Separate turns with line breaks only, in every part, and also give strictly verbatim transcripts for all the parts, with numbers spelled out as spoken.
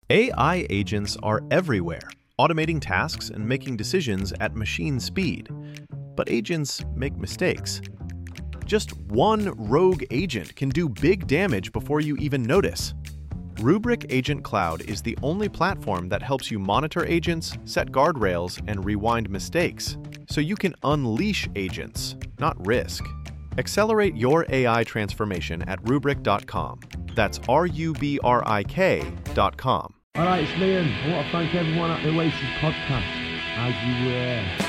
A I agents are everywhere, automating tasks and making decisions at machine speed. But agents make mistakes. Just one rogue agent can do big damage before you even notice. Rubrik Agent Cloud is the only platform that helps you monitor agents, set guardrails, and rewind mistakes, so you can unleash agents, not risk. Accelerate your A I transformation at rubrik dot com. That's R U B R I K dot com.
All right, it's Liam. I want to thank everyone at the Oasis podcast. As you were.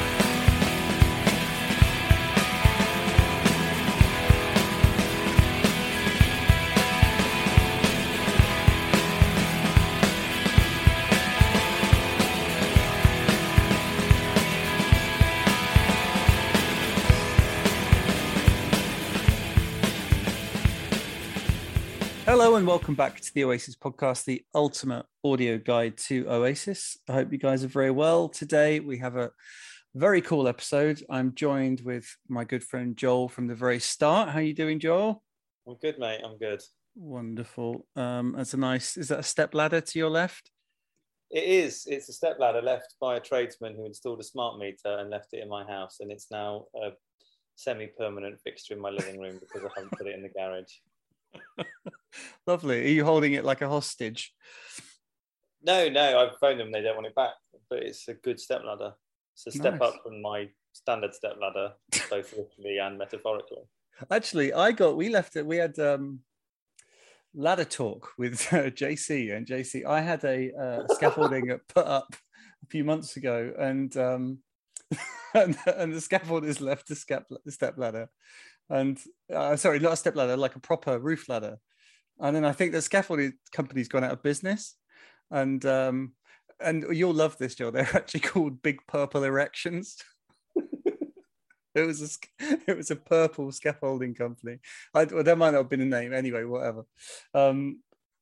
Hello and welcome back to the Oasis podcast, the ultimate audio guide to Oasis. I hope you guys are very well. Today we have a very cool episode. I'm joined with my good friend Joel from the very start. How are you doing, Joel?
I'm good, mate. I'm good.
Wonderful. Um, that's a nice, is that a step ladder to your left?
It is. It's a step ladder left by a tradesman who installed a smart meter and left it in my house. And it's now a semi-permanent fixture in my living room because I haven't put it in the garage.
Lovely. Are you holding it like a hostage?
No, no. I've phoned them. They don't want it back. But it's a good step ladder. It's a step
Nice.
up from my standard step ladder, both literally and metaphorically.
Actually, I got, we left it, we had um, ladder talk with uh, J C. And J C, I had a uh, scaffolding put up a few months ago, and um, and, and the scaffolders left the step, the step ladder. And uh, sorry, not a step ladder, like a proper roof ladder. And then I think the scaffolding company's gone out of business. And um, and you'll love this, Joe. They're actually called Big Purple Erections. it was a it was a purple scaffolding company. I, well, there might not have been a name anyway. Whatever. Um,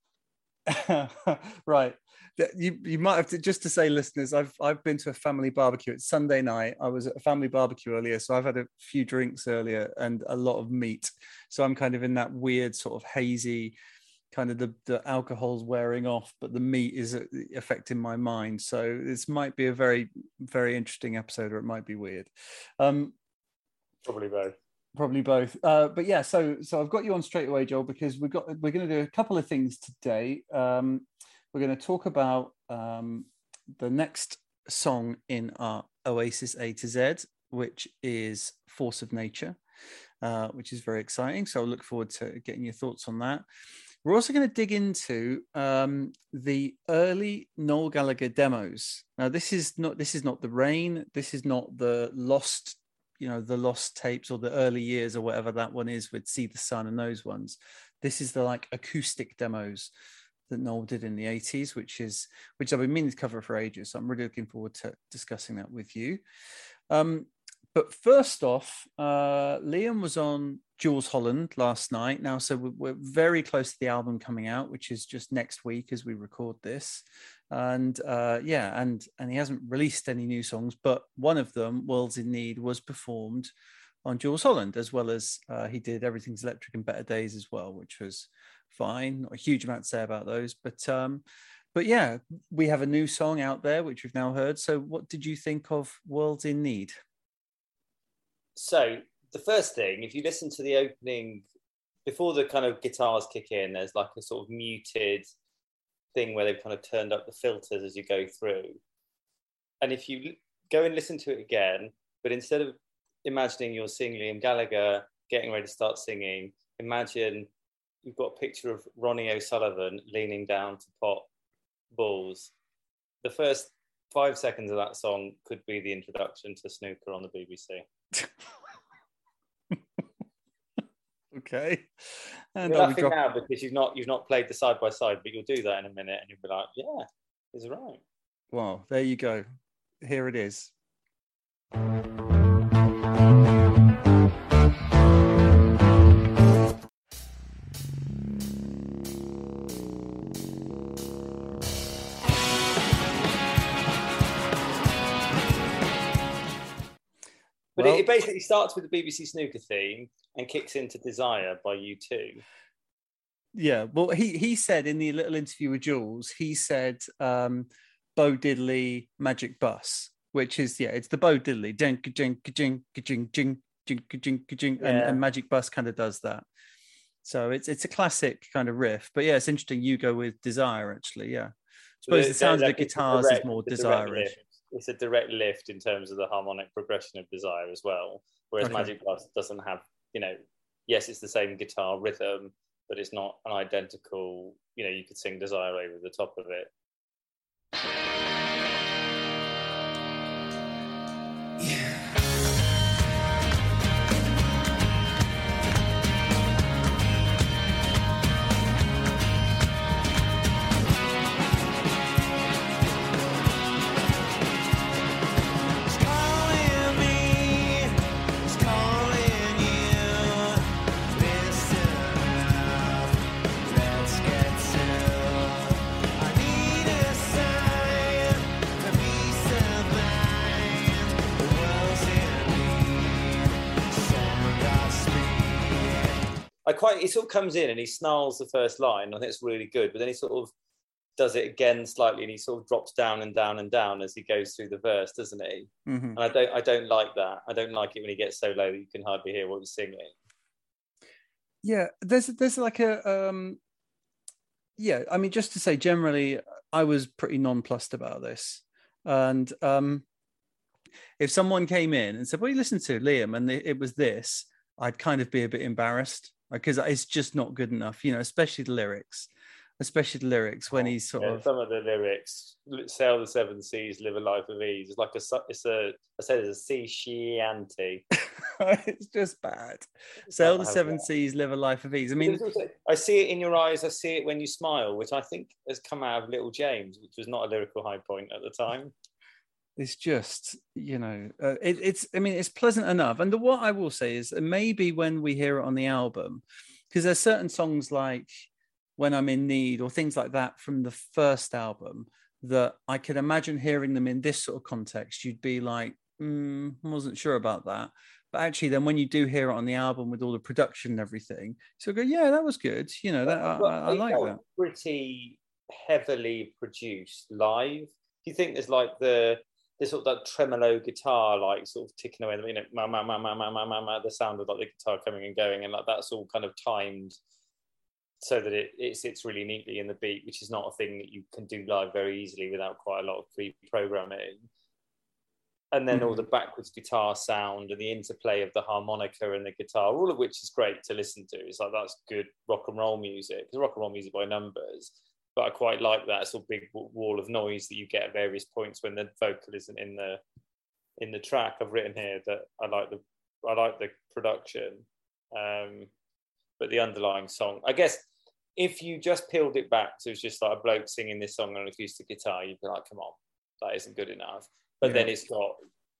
right. You you might have to, just to say, listeners, I've I've been to a family barbecue. It's Sunday night. I was at a family barbecue earlier, so I've had a few drinks earlier and a lot of meat. So I'm kind of in that weird sort of hazy, kind of the, the alcohol's wearing off, but the meat is affecting my mind. So this might be a very, very interesting episode, or it might be weird. Um,
Probably both.
Probably both. Uh, but yeah, so so I've got you on straight away, Joel, because we've got we're going to do a couple of things today. Um, we're going to talk about um, the next song in our Oasis A to Z, which is Force of Nature, uh, which is very exciting. So I look forward to getting your thoughts on that. We're also going to dig into um, the early Noel Gallagher demos. Now, this is not this is not the Rain. This is not the lost, you know, the lost tapes or the early years or whatever that one is with See the Sun and those ones. This is the like acoustic demos that Noel did in the eighties, which is which I've been meaning to cover for ages. So I'm really looking forward to discussing that with you. Um, but first off, uh, Liam was on Jools Holland last night. Now, so we're, we're very close to the album coming out, which is just next week as we record this. And uh, yeah, and and he hasn't released any new songs, but one of them, Worlds in Need, was performed on Jools Holland, as well as uh, he did Everything's Electric and Better Days as well, which was fine. Not a huge amount to say about those, but um, but yeah, we have a new song out there, which we've now heard. So what did you think of Worlds in Need?
So the first thing, if you listen to the opening, before the kind of guitars kick in, there's like a sort of muted thing where they've kind of turned up the filters as you go through. And if you go and listen to it again, but instead of imagining you're seeing Liam Gallagher getting ready to start singing, imagine you've got a picture of Ronnie O'Sullivan leaning down to pot balls. The first five seconds of that song could be the introduction to snooker on the B B C.
Okay. And
You're laughing
drop-
now because you've not you've not played the side by side, but you'll do that in a minute, and you'll be like, "Yeah, he's right."
Wow, there you go. Here it is.
But
Well-
it, it basically starts with the B B C snooker theme and kicks into Desire by U two.
Yeah, well, he he said in the little interview with Jules, he said um, Bo Diddley Magic Bus, which is yeah, it's the Bo Diddley, jing jing jing jing jing jing jing jing, and and Magic Bus kind of does that. So it's it's a classic kind of riff. But yeah, it's interesting. You go with Desire, actually. Yeah, I suppose the sound of the guitars direct, is more Desire-ish.
It's a direct lift in terms of the harmonic progression of Desire as well. Whereas okay. Magic Bus doesn't have, you know, yes, it's the same guitar rhythm, but it's not an identical, you know, you could sing Desire over the top of it. Yeah. I quite, he sort of comes in and he snarls the first line. I think it's really good, but then he sort of does it again slightly, and he sort of drops down and down and down as he goes through the verse, doesn't he? Mm-hmm. And I don't, I don't like that. I don't like it when he gets so low that you can hardly hear what he's singing.
Yeah, there's, there's like a, um, yeah. I mean, just to say, generally, I was pretty nonplussed about this, and um, if someone came in and said, "Well, you listen to Liam," and it was this, I'd kind of be a bit embarrassed. Because it's just not good enough, you know, especially the lyrics, especially the lyrics when he's sort
yeah,
of...
Some of the lyrics, sail the seven seas, live a life of ease. It's like a, it's a, I said it's a sea shanty.
It's just bad. Sail the seven that. seas, live a life of ease. I mean...
Also, I see it in your eyes, I see it when you smile, which I think has come out of Little James, which was not a lyrical high point at the time.
It's just, you know, uh, it, it's, I mean, it's pleasant enough. And the, what I will say is maybe when we hear it on the album, because there's certain songs like When I'm in Need or things like that from the first album that I can imagine hearing them in this sort of context, you'd be like, mm, I wasn't sure about that. But actually then when you do hear it on the album with all the production and everything, so go, yeah, that was good. You know, that I, I, I like that.
Pretty heavily produced live. Do you think there's like the, this sort of that tremolo guitar, like sort of ticking away, you know, ma, ma, ma, ma, ma, ma, ma, ma, the sound of like the guitar coming and going, and like that's all kind of timed so that it, it sits really neatly in the beat, which is not a thing that you can do live very easily without quite a lot of pre-programming. And then mm-hmm. all the backwards guitar sound and the interplay of the harmonica and the guitar, all of which is great to listen to. It's like, that's good rock and roll music. It's rock and roll music by numbers. But I quite like that sort of big wall of noise that you get at various points when the vocal isn't in the in the track. I've written here that I like the I like the production, um, but the underlying song, I guess, if you just peeled it back to just like a bloke singing this song on an acoustic guitar, you'd be like, come on, that isn't good enough. But yeah. Then it's got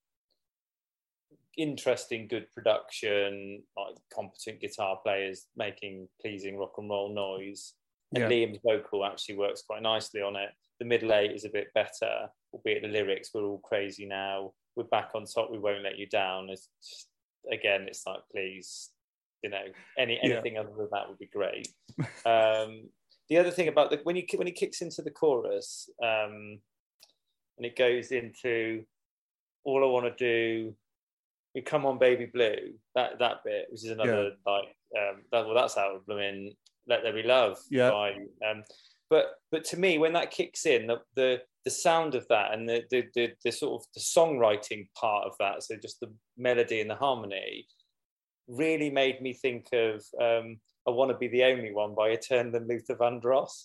interesting, good production, like competent guitar players making pleasing rock and roll noise. And yeah. Liam's vocal actually works quite nicely on it. The middle eight is a bit better, albeit the lyrics, we're all crazy now, we're back on top, we won't let you down. It's just, again, it's like, please, you know, any anything yeah. other than that would be great. Um, the other thing about the when you when he kicks into the chorus, um, and it goes into all I want to do, you come on, baby blue. That that bit, which is another yeah. like um, that. Well, that's out of blooming Let There Be Love.
Yeah.
By, um, but but to me, when that kicks in, the the, the sound of that and the, the the the sort of the songwriting part of that, so just the melody and the harmony, really made me think of um, I Want to Be the Only One by Etern and Luther Vandross.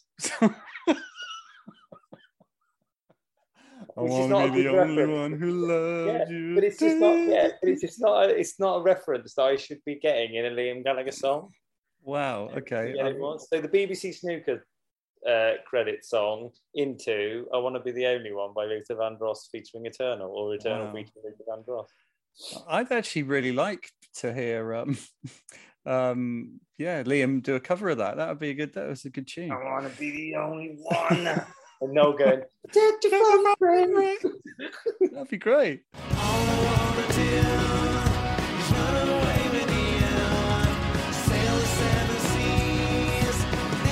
I want to be the only reference. One who loves
yeah,
you.
But it's just not. Yeah, but it's just not. A, it's not a reference that I should be getting in a Liam Gallagher song.
Wow. Okay.
Yeah, it was. So the B B C Snooker uh, credit song into "I Want to Be the Only One" by Luther Vandross featuring Eternal, or Eternal wow. featuring Luther Vandross.
I'd actually really like to hear, um, um, yeah, Liam do a cover of that. That would be a good. That was a good tune.
I want to be the only one. And Noel going, protect your from friend.
That'd be great.
All I want to do is run away with you, sail the seven seas,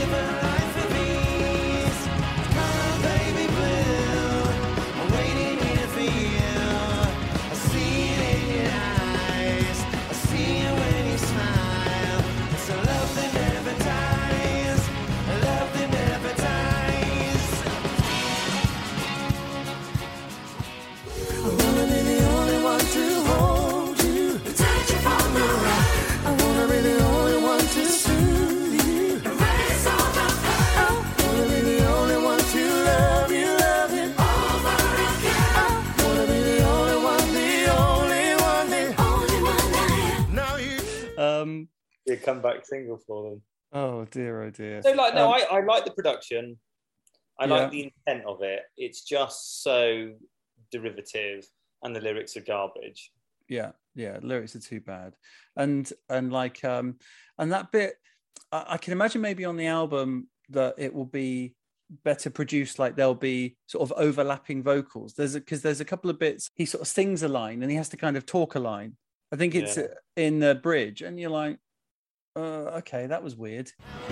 comeback single for them.
Oh dear, oh dear.
So like, no,
Um,
I, I like the production. I
Yeah.
like the intent of it. It's just so derivative, and the lyrics are garbage.
yeah, yeah. Lyrics are too bad, and and like um, and that bit, I, I can imagine maybe on the album that it will be better produced. Like there'll be sort of overlapping vocals. There's because there's a couple of bits he sort of sings a line and he has to kind of talk a line. I think it's
Yeah.
in the bridge, and you're like, uh, okay, that was weird.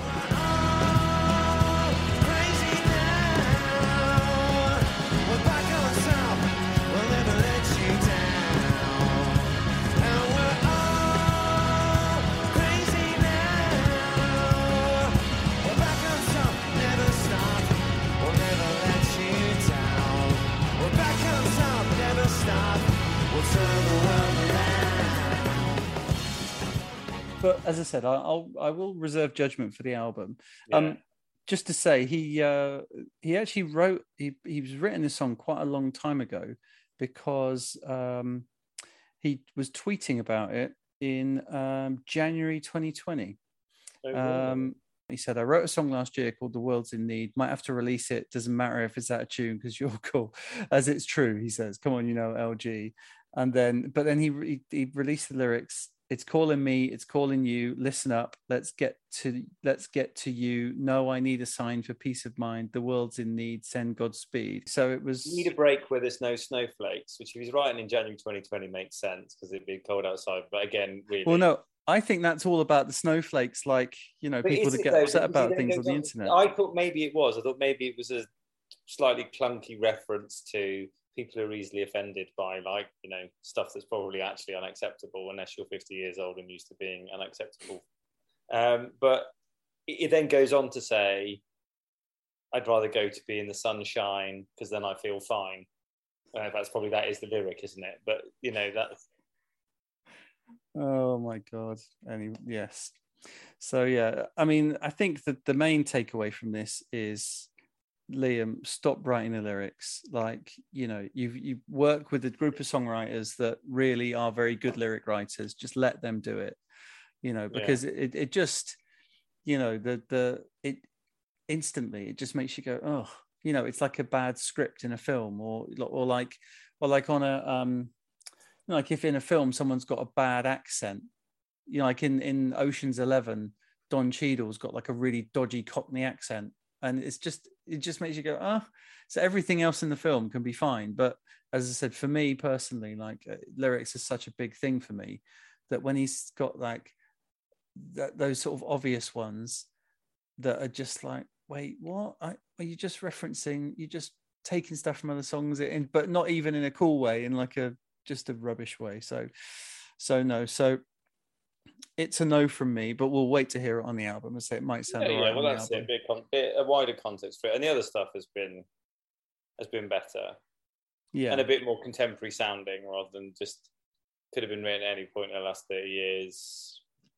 But as I said, I, I'll I will reserve judgment for the album.
Yeah.
Um, just to say, he uh, he actually wrote he he was written this song quite a long time ago because um, he was tweeting about it in um, January twenty twenty.
Oh, really?
Um, he said, "I wrote a song last year called 'The World's in Need.' Might have to release it. Doesn't matter if it's out of tune because you're cool, as it's true." He says, "Come on, you know, L G." And then, but then he he, he released the lyrics. It's calling me, it's calling you. Listen up. Let's get to let's get to you. No, I need a sign for peace of mind. The world's in need. Send Godspeed. So it was.
You need a break where there's no snowflakes, which if he's writing in January twenty twenty makes sense because it'd be cold outside. But again, really.
Well, no, I think that's all about the snowflakes, like, you know,
But
people
is
that
it
get
though?
upset
Because he
about
then
things
goes
on the
on-
internet.
I thought maybe it was. I thought maybe it was a slightly clunky reference to people who are easily offended by, like, you know, stuff that's probably actually unacceptable unless you're fifty years old and used to being unacceptable. Um, but it, it then goes on to say, I'd rather go to be in the sunshine because then I feel fine. Uh, that's probably, that is the lyric, isn't it? But, you know, that's...
Oh my God. Any yes. So yeah, I mean, I think that the main takeaway from this is, Liam, stop writing the lyrics. Like, you know, you you work with a group of songwriters that really are very good lyric writers. Just let them do it, you know, because yeah. it, it just, you know, the the it instantly it just makes you go, oh, you know, it's like a bad script in a film, or or like or like on a um like if in a film someone's got a bad accent, you know, like in in Ocean's Eleven, Don Cheadle's got like a really dodgy Cockney accent. And it's just, it just makes you go, oh, so everything else in the film can be fine. But as I said, for me personally, like uh, lyrics is such a big thing for me that when he's got like that, those sort of obvious ones that are just like, wait, what? I, are you just referencing, you're just taking stuff from other songs in, but not even in a cool way, in like a, just a rubbish way. So, so no, so it's a no from me, but we'll wait to hear it on the album and say it might sound
yeah,
all right.
Yeah, well,
on
that's
the
it. A bit, con- bit a wider context for it, and the other stuff has been has been better,
yeah,
and a bit more contemporary sounding rather than just could have been written at any point in the last thirty years.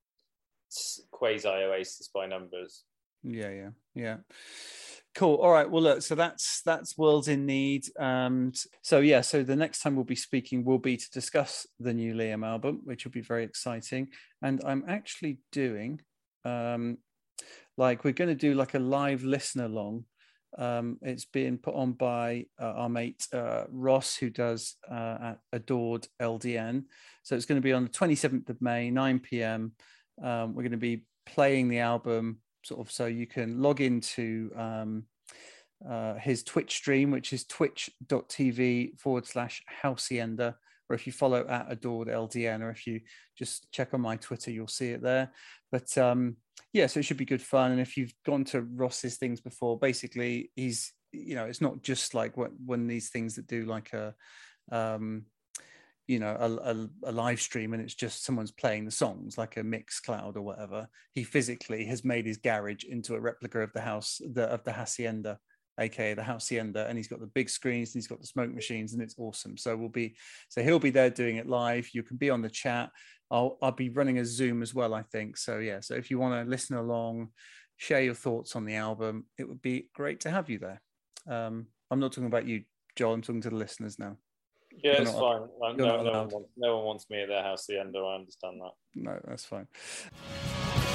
Quasi Oasis by numbers.
Yeah, yeah, yeah. Cool. All right. Well, look. So that's that's World's in Need. Um. So yeah. So the next time we'll be speaking will be to discuss the new Liam album, which will be very exciting. And I'm actually doing, um, like we're going to do like a live listen along. Um, it's being put on by uh, our mate uh, Ross, who does uh, at Adored L D N. So it's going to be on the twenty-seventh of May, nine p.m. Um, we're going to be playing the album. Sort of, so you can log into um, uh, his Twitch stream, which is twitch.tv forward slash Halcyenda, or if you follow at Adored L D N, or if you just check on my Twitter, you'll see it there. But um, yeah, so it should be good fun. And if you've gone to Ross's things before, basically he's, you know, it's not just like what, when these things that do like a, um, you know, a, a, a live stream and it's just someone's playing the songs like a Mixcloud or whatever. He physically has made his garage into a replica of the house, the, of the Hacienda, aka the Hacienda, and he's got the big screens and he's got the smoke machines, and it's awesome. So we'll be, so he'll be there doing it live. You can be on the chat. I'll I'll be running a Zoom as well, I think. So yeah, so if you want to listen along, share your thoughts on the album, it would be great to have you there. Um, I'm not talking about you, Joel. I'm talking to the listeners now.
Yeah,
You're
it's
not,
fine. No,
not
no, one wants, no one wants me at their house, the end. I understand that.
No, that's fine.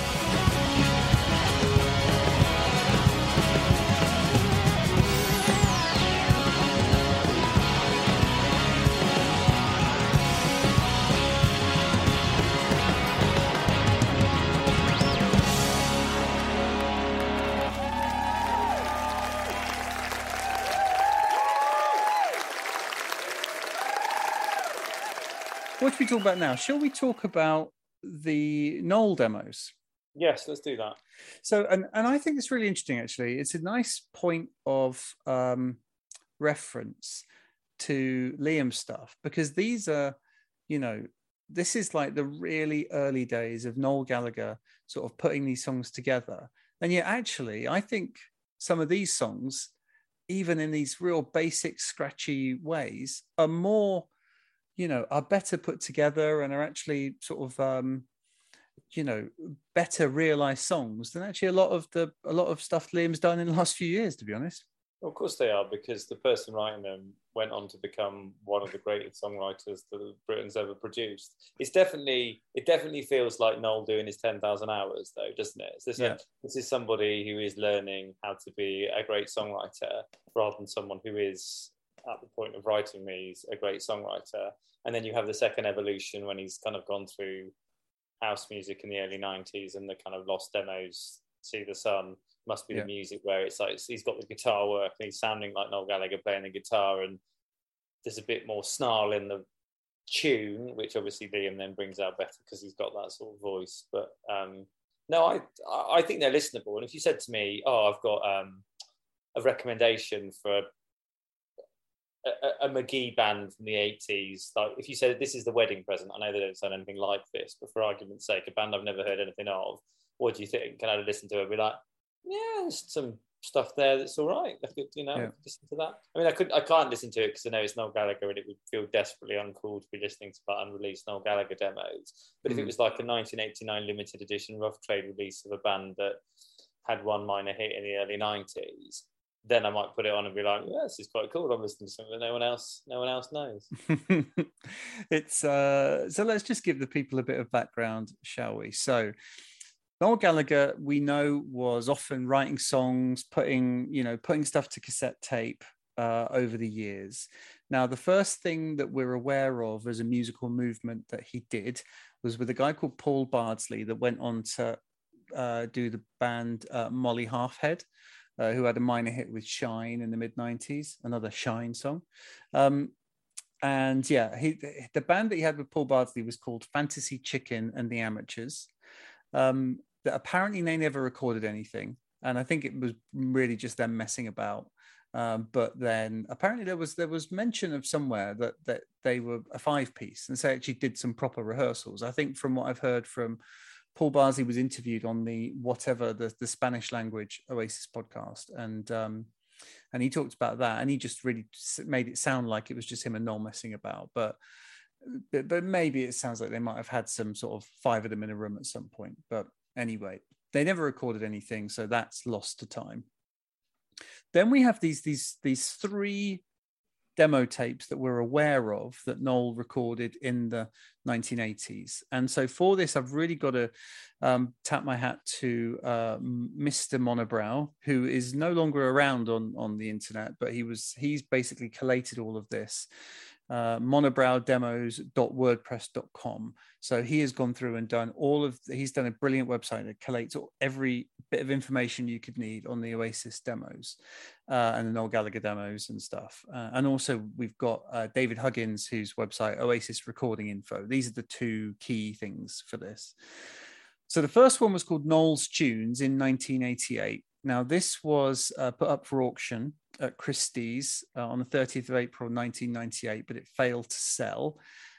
what should we talk about now? Shall we talk about the Noel demos?
Yes, let's do that.
So, and, and I think it's really interesting, actually. It's a nice point of um, reference to Liam's stuff, because these are, you know, this is like the really early days of Noel Gallagher sort of putting these songs together. And yet, actually, I think some of these songs, even in these real basic, scratchy ways, are more, you know, are better put together and are actually sort of, um, you know, better realized songs than actually a lot of the a lot of stuff Liam's done in the last few years, to be honest.
Well, of course they are, because the person writing them went on to become one of the greatest songwriters that Britain's ever produced. It's definitely, it definitely feels like Noel doing his ten thousand hours, though, doesn't it? This, yeah. a, this is somebody who is learning how to be a great songwriter rather than someone who is, at the point of writing these, a great songwriter. And then you have the second evolution when he's kind of gone through house music in the early nineties and the kind of lost demos, See the Sun, Must Be yeah. the Music, where it's like he's got the guitar work and he's sounding like Noel Gallagher playing the guitar, and there's a bit more snarl in the tune, which obviously Liam then brings out better because he's got that sort of voice. But um, no, I I think they're listenable. And if you said to me, oh, I've got um, a recommendation for a, a, a McGee band from the eighties, like if you said this is the wedding present, I know they don't sound anything like this, but for argument's sake, a band I've never heard anything of, what do you think? Can I listen to it and be like, yeah, there's some stuff there that's all right. I could, you know, yeah. listen to that. I mean, I could, I can't listen to it because I know it's Noel Gallagher and it would feel desperately uncool to be listening to that unreleased Noel Gallagher demos. But mm. if it was like a nineteen eighty-nine limited edition rough trade release of a band that had one minor hit in the early nineties, then I might put it on and be like, yeah, this is quite cool. I'm listening to something that no one else, no one else knows.
It's uh, so let's just give the people a bit of background, shall we? So Noel Gallagher, we know, was often writing songs, putting, you know, putting stuff to cassette tape uh, over the years. Now, the first thing that we're aware of as a musical movement that he did was with a guy called Paul Bardsley that went on to uh, do the band uh, Molly Halfhead, uh, who had a minor hit with Shine in the mid nineties, another Shine song. Um, and yeah, he, the band that he had with Paul Bardsley was called Fantasy Chicken and the Amateurs. Um, that apparently they never recorded anything, and I think it was really just them messing about. Um, but then apparently there was there was mention of somewhere that that they were a five piece, and so they actually did some proper rehearsals. I think from what I've heard from Paul Bardsley, was interviewed on the whatever the, the Spanish language Oasis podcast, and um, and he talked about that, and he just really made it sound like it was just him and Noel messing about, but. But, but maybe it sounds like they might have had some sort of five of them in a room at some point. But anyway, they never recorded anything, so that's lost to time. Then we have these these these three demo tapes that we're aware of that Noel recorded in the nineteen eighties. And so for this, I've really got to um, tap my hat to uh, Mister Monobrow, who is no longer around on, on the internet, but he was he's basically collated all of this. Uh, monobrow demos dot wordpress dot com. So he has gone through and done all of, he's done a brilliant website that collates every bit of information you could need on the Oasis demos uh, and the Noel Gallagher demos and stuff. Uh, and also we've got uh, David Huggins, whose website, Oasis Recording Info. These are the two key things for this. So the first one was called Noel's Tunes in nineteen eighty-eight. Now, this was uh, put up for auction at Christie's uh, on the thirtieth of April, nineteen ninety-eight, but it failed to sell.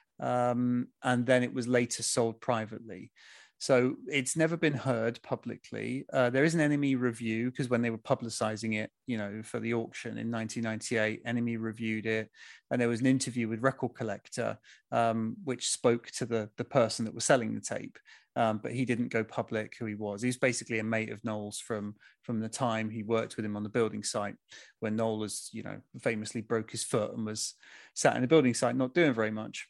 Um, and then it was later sold privately. So it's never been heard publicly. Uh, there is an N M E review, because when they were publicizing it, you know, for the auction in nineteen ninety-eight, N M E reviewed it. And there was an interview with Record Collector, um, which spoke to the, the person that was selling the tape. Um, but he didn't go public who he was. He's basically a mate of Noel's from, from the time he worked with him on the building site, when Noel was, you know, famously broke his foot and was sat in the building site not doing very much.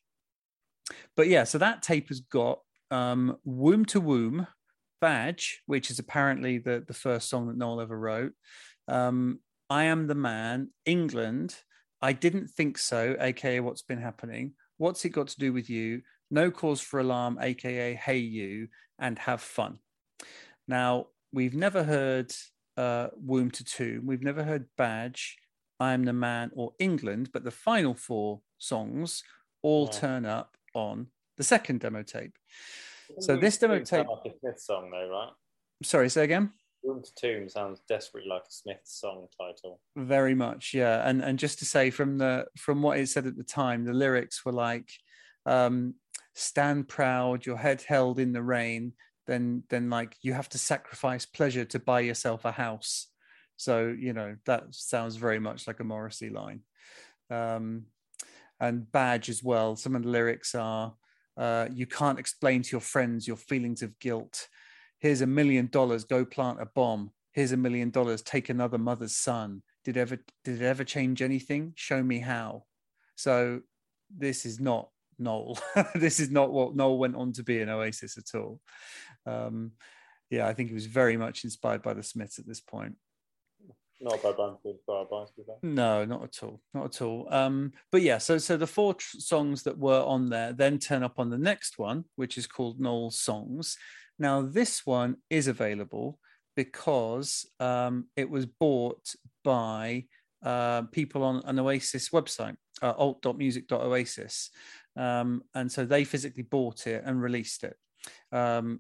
But yeah, so that tape has got um, Womb to Womb, Badge, which is apparently the, the first song that Noel ever wrote. Um, I Am the Man, England, I Didn't Think So, aka What's Been Happening, What's It Got to Do With You, No Cause for Alarm, aka Hey You, and Have Fun. Now, we've never heard uh, Womb to Tomb, we've never heard Badge, I Am the Man, or England, but the final four songs all yeah. turn up on the second demo tape. So
Room
this
to
demo
Tomb
tape.
sounds like a Smith song, though, right?
Sorry, say again.
Room to Tomb sounds desperately like a Smith song title.
Very much, yeah. And and just to say, from the from what it said at the time, the lyrics were like, um, "Stand proud, your head held in the rain. Then then like you have to sacrifice pleasure to buy yourself a house." So you know that sounds very much like a Morrissey line. Um, and Badge as well. Some of the lyrics are, uh, "You can't explain to your friends your feelings of guilt. Here's a million dollars, go plant a bomb. Here's a million dollars, take another mother's son. Did ever did it ever change anything? Show me how." So this is not Noel. This is not what Noel went on to be in Oasis at all. Um, yeah, I think he was very much inspired by the Smiths at this point.
Not a bad band to inspire by, to be fair.
No, not at all, not at all. Um, but yeah, so so the four tr- songs that were on there then turn up on the next one, which is called Noel's Songs. Now this one is available because um, it was bought by uh, people on an Oasis website, uh, alt dot music dot oasis, um, and so they physically bought it and released it um,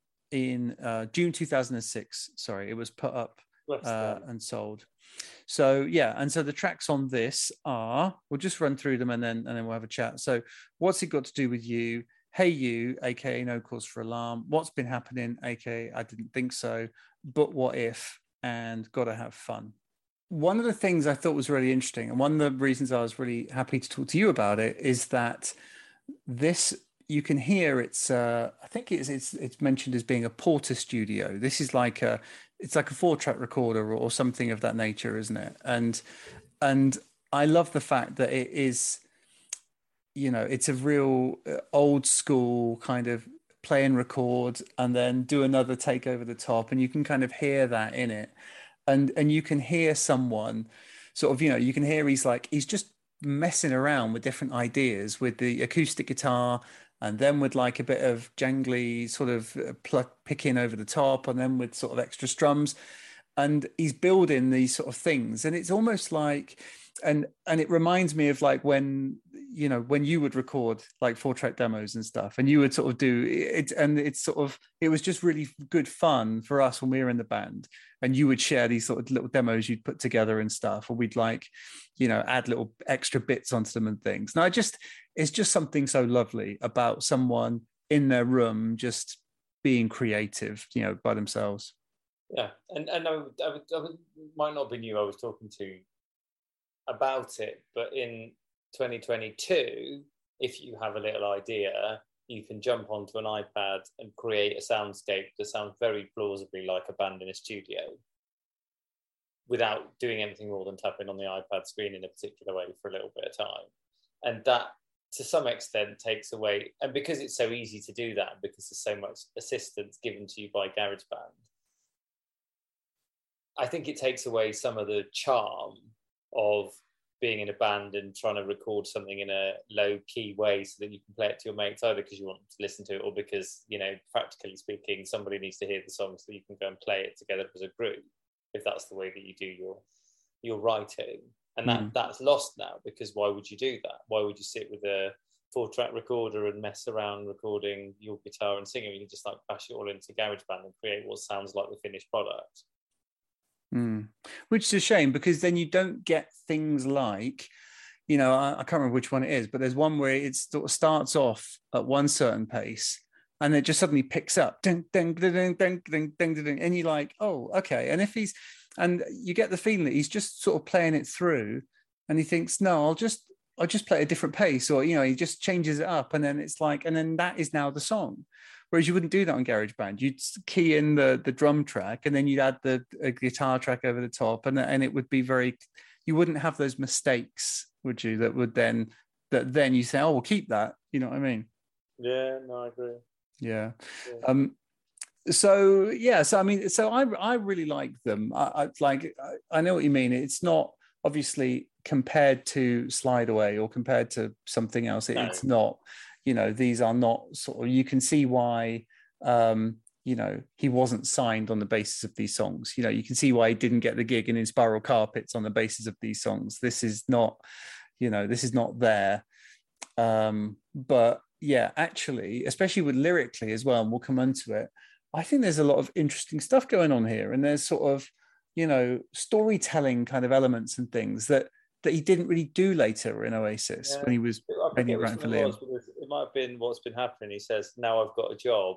in uh, June two thousand six. Sorry, it was put up uh, and sold. So yeah, and so the tracks on this are, we'll just run through them and then and then we'll have a chat. So What's It Got to Do With You? Hey You, aka No Cause for Alarm, What's Been Happening, aka I Didn't Think So, But What If, and Gotta Have Fun. One of the things I thought was really interesting, and one of the reasons I was really happy to talk to you about it, is that this, you can hear it's uh, I think it's, it's it's mentioned as being a Porter studio. This is like a it's like a four track recorder or, or something of that nature, isn't it? And and I love the fact that it is, you know, it's a real old school kind of play and record and then do another take over the top, and you can kind of hear that in it. And and you can hear someone sort of, you know, you can hear he's like, he's just messing around with different ideas with the acoustic guitar, and then with like a bit of jangly sort of pluck picking over the top, and then with sort of extra strums. And he's building these sort of things. And it's almost like, and and it reminds me of like when, you know, when you would record like four track demos and stuff, and you would sort of do it, and it's sort of, it was just really good fun for us when we were in the band, and you would share these sort of little demos you'd put together and stuff, or we'd like, you know, add little extra bits onto them and things. Now, I just, it's just something so lovely about someone in their room just being creative, you know, by themselves.
Yeah, and and I, I, I might not have been you I was talking to about it, but in twenty twenty-two, if you have a little idea, you can jump onto an iPad and create a soundscape that sounds very plausibly like a band in a studio without doing anything more than tapping on the iPad screen in a particular way for a little bit of time. And that, to some extent, takes away, and because it's so easy to do that, because there's so much assistance given to you by GarageBand, I think it takes away some of the charm of being in a band and trying to record something in a low key way so that you can play it to your mates, either because you want to listen to it or because, you know, practically speaking, somebody needs to hear the song so that you can go and play it together as a group, if that's the way that you do your your writing. And that mm. that's lost now, because why would you do that? Why would you sit with a four track recorder and mess around recording your guitar and singing? You can just like bash it all into GarageBand and create what sounds like the finished product.
Mm. Which is a shame, because then you don't get things like, you know, I, I can't remember which one it is, but there's one where it sort of starts off at one certain pace and it just suddenly picks up, ding, ding, ding, ding, ding, ding, ding, ding, and you're like, oh, okay. And if he's, and you get the feeling that he's just sort of playing it through, and he thinks, no, I'll just, I'll just play a different pace, or, you know, he just changes it up, and then it's like, and then that is now the song. Whereas you wouldn't do that on GarageBand. You'd key in the, the drum track, and then you'd add the a guitar track over the top, and, and it would be very, you wouldn't have those mistakes, would you? That would then, that then you say, oh, we'll keep that. You know what I mean?
Yeah, no, I agree.
Yeah. yeah. Um. So yeah. So I mean, so I I really like them. I, I like. I, I know what you mean. It's not obviously compared to Slide Away or compared to something else. It, no. It's not. You know, these are not sort of, you can see why, um, you know, he wasn't signed on the basis of these songs. You know, you can see why he didn't get the gig in Inspiral Carpets on the basis of these songs. This is not, you know, this is not there. Um, but, yeah, actually, especially with lyrically as well, and we'll come onto it, I think there's a lot of interesting stuff going on here. And there's sort of, you know, storytelling kind of elements and things that that he didn't really do later in Oasis
Yeah.
when he was
I
mainly
forget which
writing for
one it
Liam.
was, because it might have been what's been happening. He says, now I've got a job.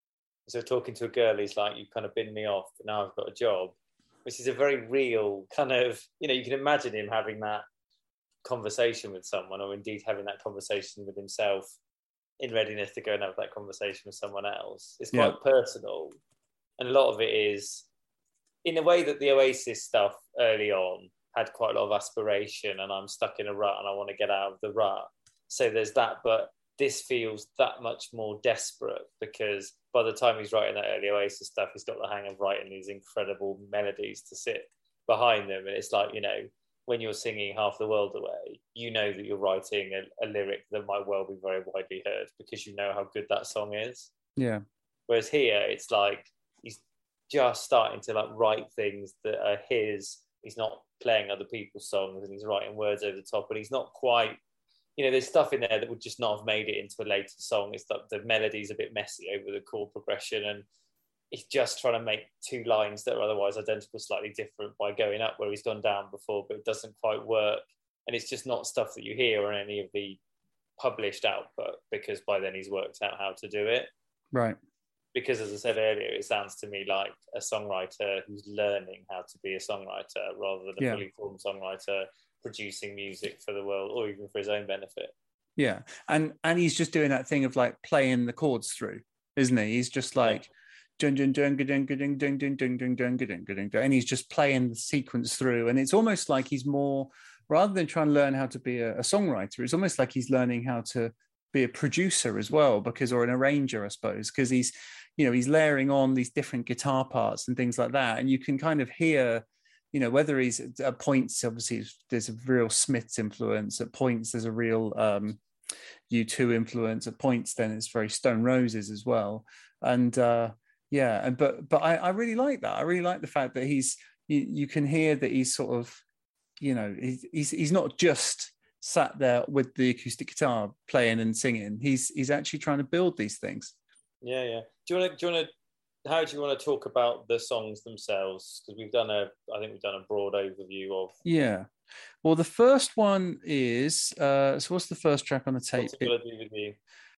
So talking to a girl, he's like, you've kind of binned me off, but now I've got a job, which is a very real kind of, you know, you can imagine him having that conversation with someone, or indeed having that conversation with himself in readiness to go and have that conversation with someone else. It's quite yeah. personal. And a lot of it is in the way that the Oasis stuff early on had quite a lot of aspiration, and I'm stuck in a rut and I want to get out of the rut. So there's that, but this feels that much more desperate, because by the time he's writing that early Oasis stuff, he's got the hang of writing these incredible melodies to sit behind them. And it's like, you know, when you're singing Half the World Away, you know that you're writing a, a lyric that might well be very widely heard because you know how good that song is.
Yeah.
Whereas here, it's like he's just starting to like write things that are his. He's not playing other people's songs, and he's writing words over the top, but he's not quite, you know, there's stuff in there that would just not have made it into a later song. It's that the melody's a bit messy over the chord progression, and he's just trying to make two lines that are otherwise identical slightly different by going up where he's gone down before, but it doesn't quite work. And it's just not stuff that you hear on any of the published output, because by then he's worked out how to do it.
Right.
Because as I said earlier, it sounds to me like a songwriter who's learning how to be a songwriter rather than a yeah. fully formed songwriter producing music for the world or even for his own benefit.
Yeah. And and he's just doing that thing of like playing the chords through, isn't he? He's just like dun dun dun dun dun dun dun dun dun dun dun dun dun dun, and he's just playing the sequence through. And it's almost like he's more, rather than trying to learn how to be a, a songwriter, it's almost like he's learning how to be a producer as well, because, or an arranger, I suppose, because he's, you know, he's layering on these different guitar parts and things like that. And you can kind of hear, you know, whether he's at points, obviously there's a real Smiths influence, at points there's a real um, U two influence, at points then it's very Stone Roses as well. And uh, yeah, and but but I, I really like that. I really like the fact that he's, you, you can hear that he's sort of, you know, he's he's, he's not just sat there with the acoustic guitar playing and singing. He's he's actually trying to build these things.
Yeah, yeah. Do you want to? Do you want to? How do you want to talk about the songs themselves? Because we've done a, I think we've done a broad overview of.
Yeah. Well, the first one is. Uh, so, what's the first track on the tape?
What's it got to do with you?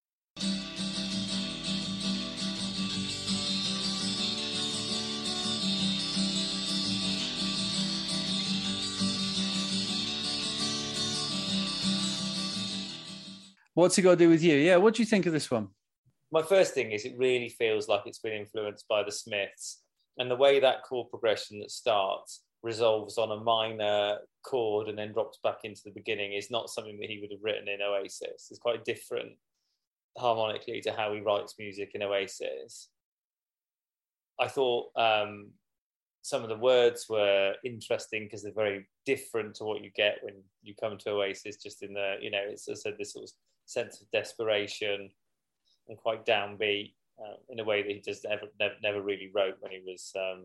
What's it got to do with you? Yeah. What do you think of this one?
My first thing is it really feels like it's been influenced by the Smiths, and the way that chord progression that starts resolves on a minor chord and then drops back into the beginning is not something that he would have written in Oasis. It's quite different harmonically to how he writes music in Oasis. I thought um, some of the words were interesting because they're very different to what you get when you come to Oasis, just in the, you know, it's, as I said, this sort of sense of desperation and quite downbeat uh, in a way that he just never, never, never really wrote when he was um,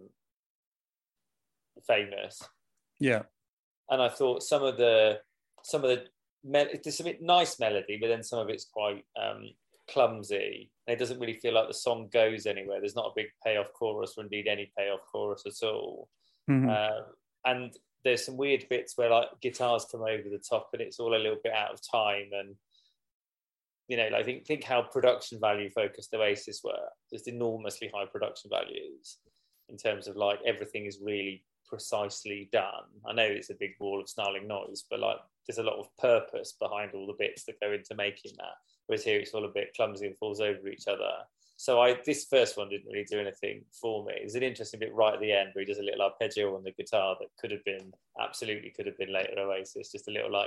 famous.
Yeah,
and I thought some of the some of the me- there's some nice melody, but then some of it's quite um, clumsy, and it doesn't really feel like the song goes anywhere. There's not a big payoff chorus, or indeed any payoff chorus at all.
Mm-hmm.
Uh, and there's some weird bits where like guitars come over the top, and it's all a little bit out of time and. You know, like think think how production value focused Oasis were, just enormously high production values in terms of like everything is really precisely done. I know it's a big wall of snarling noise, but like there's a lot of purpose behind all the bits that go into making that. Whereas here it's all a bit clumsy and falls over each other. So I this first one didn't really do anything for me. There's an interesting bit right at the end where he does a little arpeggio on the guitar that could have been, absolutely could have been later Oasis, just a little like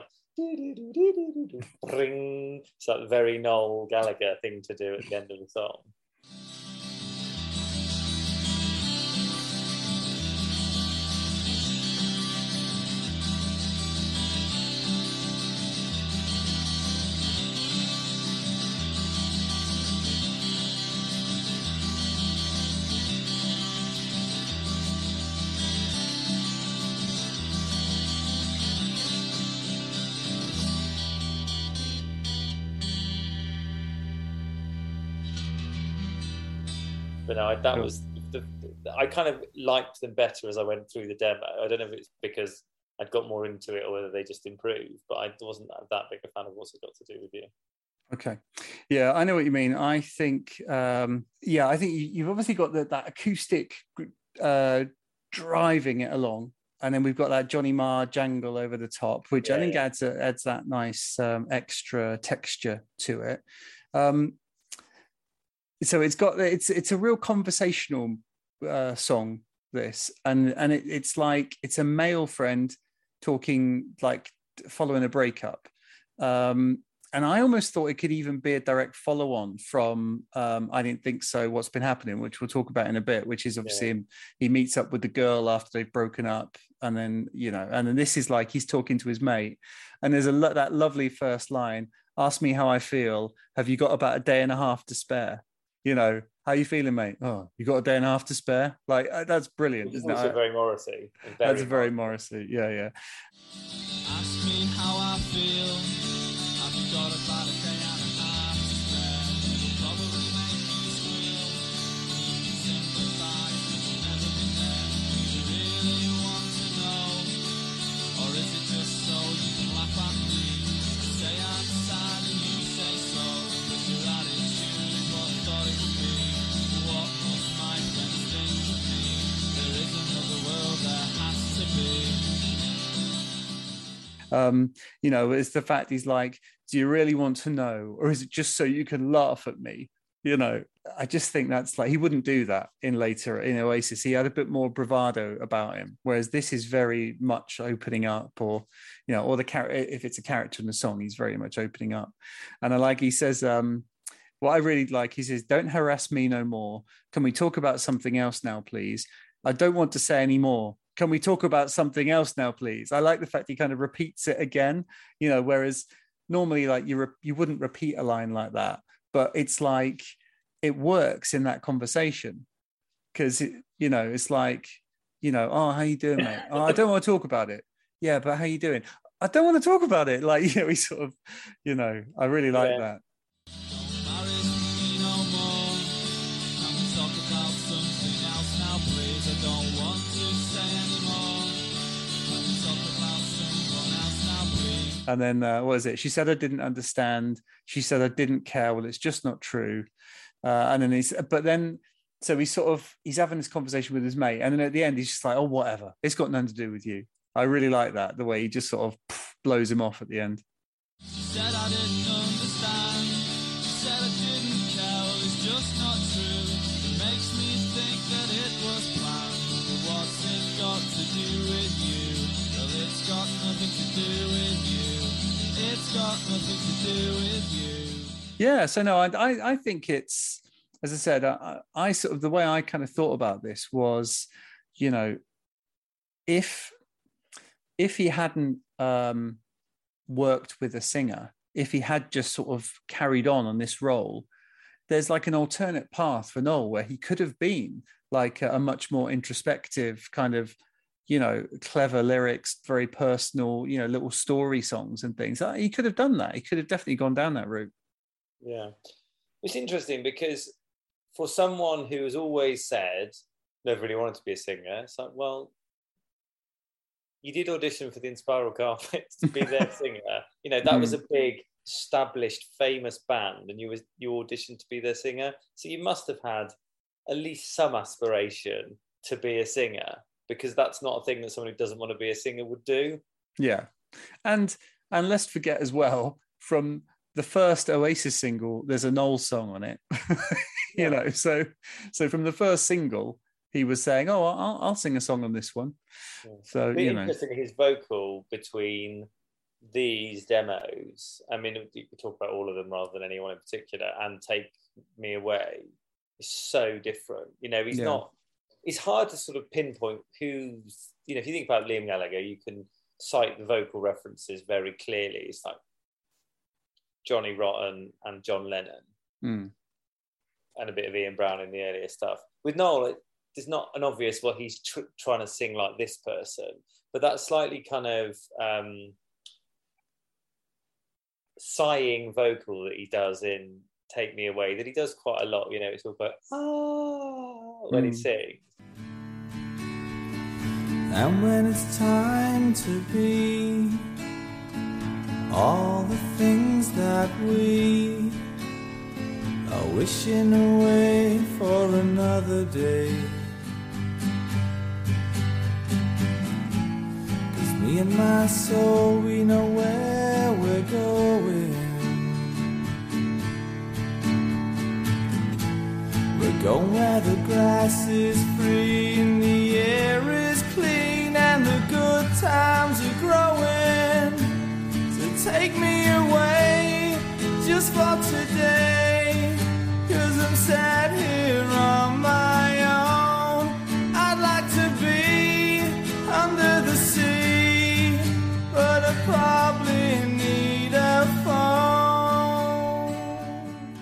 ring. It's like the very Noel Gallagher thing to do at the end of the song. But no, I, that
Cool.
was the, the, I kind of liked them better as I went through the demo. I don't know if it's because I'd got more into it or whether they just improved, but I wasn't that big a fan of What's It Got to Do With You.
Okay. Yeah, I know what you mean. I think, um, yeah, I think you, you've obviously got the, that acoustic uh, driving it along. And then we've got that Johnny Marr jangle over the top, which
Yeah,
I think
yeah.
adds a, adds that nice um, extra texture to it. Um, so it's got it's it's a real conversational uh, song. This and and it, it's like it's a male friend talking, like following a breakup. Um, and I almost thought it could even be a direct follow-on from um, I Didn't Think So, What's Been Happening, which we'll talk about in a bit, which is obviously
Yeah.
him, he meets up with the girl after they've broken up. And then, you know, and then this is like he's talking to his mate. And there's a lo- that lovely first line, ask me how I feel. Have you got about a day and a half to spare? You know, how you feeling, mate? Oh, you got a day and a half to spare? Like, uh, that's brilliant,
Which is
isn't it?
also
I-
very Morrissey. Very
that's very
Morrissey.
Morrissey. Yeah, yeah.
Ask me how I feel. Have you got about a day and a half to spare? It'll probably make you squeal. You can sympathise, but you've never been there. Do you really want to know? Or is it just so you can laugh at me? Stay outside and you say so. But your attitude is what I thought it would be. What must my friends think of me? There is another world, there has to be.
Um, you know, it's the fact he's like, do you really want to know? Or is it just so you can laugh at me? You know, I just think that's like, he wouldn't do that in later in Oasis. He had a bit more bravado about him, whereas this is very much opening up, or, you know, or the character, if it's a character in the song, he's very much opening up. And I like, he says, um, what I really like, he says, don't harass me no more. Can we talk about something else now, please? I don't want to say any more. Can we talk about something else now, please? I like the fact he kind of repeats it again, you know, whereas normally like you re- you wouldn't repeat a line like that, but it's like it works in that conversation because, you know, it's like, you know, oh, how you doing, mate? Oh, I don't want to talk about it. Yeah, but how you doing? I don't want to talk about it. Like, you know, he sort of, you know, I really like
Yeah.
that.
Embarrass me no more. Can we talk about something else now, please? I don't want to say anymore. Can we talk about someone else now, please?
And then uh, what is it? She said I didn't understand. She said I didn't care. Well, it's just not true. Uh, and then he's, but then, so he's sort of, he's having this conversation with his mate. And then at the end, he's just like, oh, whatever. It's got nothing to do with you. I really like that, the way he just sort of pff, blows him off at the end.
She said I didn't understand. She said I didn't care. Well, it's just not true. It makes me think that it was planned. But what's it got to do with you? Well, it's got nothing to do with you. It's got nothing to do with you.
Yeah. So no, I, I, I think it's, as I said, I, I sort of, the way I kind of thought about this was, you know, if, if he hadn't um, worked with a singer, if he had just sort of carried on on this role, there's like an alternate path for Noel where he could have been like a, a much more introspective kind of, you know, clever lyrics, very personal, you know, little story songs and things. He could have done that. He could have definitely gone down that route.
Yeah. It's interesting because for someone who has always said, never really wanted to be a singer, it's like, well, you did audition for the Inspiral Carpets to be their singer. You know, that was a big, established, famous band, and you was you auditioned to be their singer. So you must have had at least some aspiration to be a singer, because that's not a thing that someone who doesn't want to be a singer would do.
Yeah. And and let's forget as well, from the first Oasis single, there's a Noel song on it. you
Yeah.
know, so so from the first single, he was saying, oh, I'll, I'll sing a song on this one.
Yeah.
So,
But
you know.
interesting, his vocal between these demos, I mean, we could talk about all of them rather than any one in particular, and Take Me Away is so different. You know, he's
Yeah.
not, it's hard to sort of pinpoint who's, you know, if you think about Liam Gallagher, you can cite the vocal references very clearly. It's like Johnny Rotten and John Lennon,
Mm.
and a bit of Ian Brown in the earlier stuff. With Noel, it, there's not an obvious, well, he's tr- trying to sing like this person, but that slightly kind of um, sighing vocal that he does in Take Me Away that he does quite a lot. You know, it's all about ah when
Mm.
he sings.
And when it's time to be all the things that we are wishing away for another day. 'Cause me and my soul, we know where we're going. We're going where the grass is free and the air is clean and the good times are growing. So take me away just for today, 'cause I'm sat here on my own. I'd like to be under the sea, but I probably need a phone.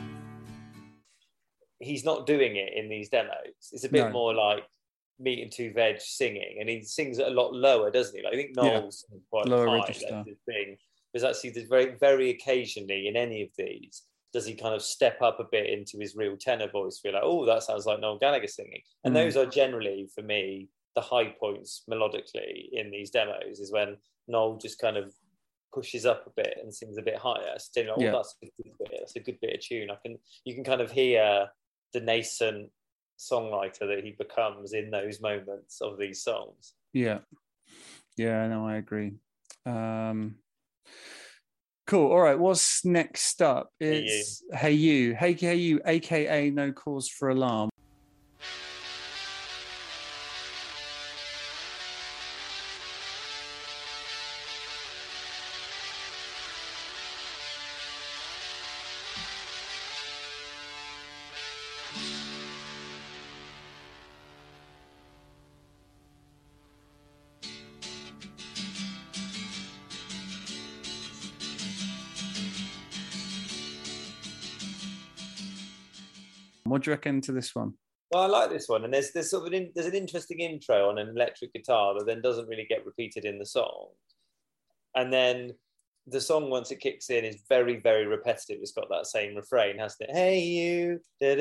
He's not doing it in these demos. It's a bit
No.
more like Meat and Two Veg singing, and he sings it a lot lower, doesn't he? Like, I think
Yeah.
Noel's quite
Lower
high.
register.
That's the thing. Because actually, there's very, very occasionally in any of these does he kind of step up a bit into his real tenor voice. Feel like, oh, that sounds like Noel Gallagher singing. And
Mm.
those are generally, for me, the high points melodically in these demos. Is when Noel just kind of pushes up a bit and sings a bit higher. So, you know, oh,
Yeah.
that's a good bit. That's a good bit of tune. I can, you can kind of hear the nascent songwriter that he becomes in those moments of these songs.
Yeah. Yeah, no, I agree. Um, cool. All right. What's next up?
Hey
It's Hey You. Hey, hey You, A K A No Cause for Alarm. What do you reckon to this one?
Well, I like this one, and there's there's sort of an in, there's an interesting intro on an electric guitar that then doesn't really get repeated in the song, and then the song once it kicks in is very very repetitive. It's got that same refrain, hasn't it? Hey you, I've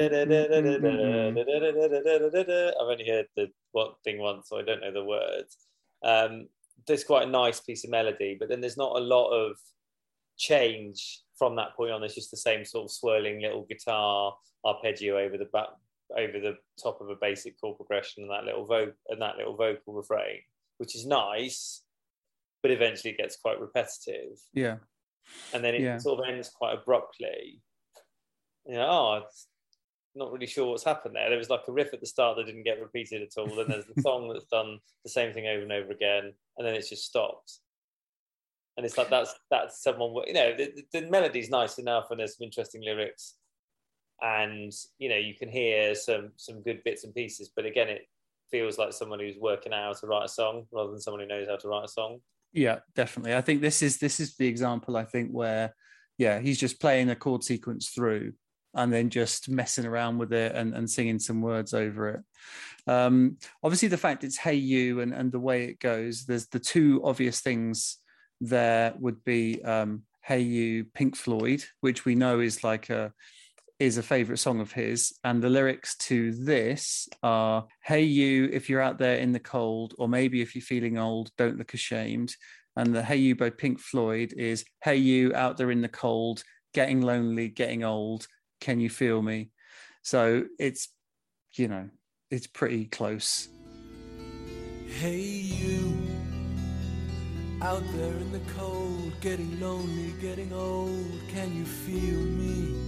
only heard the what thing once, so I don't know the words. Um, there's quite a nice piece of melody, but then there's not a lot of change from that point on. It's just the same sort of swirling little guitar arpeggio over the back, over the top of a basic chord progression, and that little vo- and that little vocal refrain, which is nice, but eventually it gets quite repetitive.
Yeah.
And then it
Yeah.
sort of ends quite abruptly. You know, oh, I'm not really sure what's happened there. There was like a riff at the start that didn't get repeated at all. Then there's the song that's done the same thing over and over again, and then it's just stopped. And it's like that's that's someone, you know, the, the melody's nice enough, and there's some interesting lyrics, and you know you can hear some some good bits and pieces. But again, it feels like someone who's working out how to write a song rather than someone who knows how to write a song.
Yeah, definitely. I think this is this is the example, I think, where yeah, he's just playing a chord sequence through and then just messing around with it and, and singing some words over it. Um, obviously, the fact it's Hey You and, and the way it goes, there's the two obvious things there would be um, Hey You, Pink Floyd, which we know is like a is a favorite song of his, and the lyrics to this are Hey You, if you're out there in the cold, or maybe if you're feeling old, don't look ashamed. And the Hey You by Pink Floyd is Hey You, out there in the cold, getting lonely, getting old, can you feel me? So it's, you know, it's pretty close.
Hey you, out there in the cold, getting lonely, getting old, can you feel me?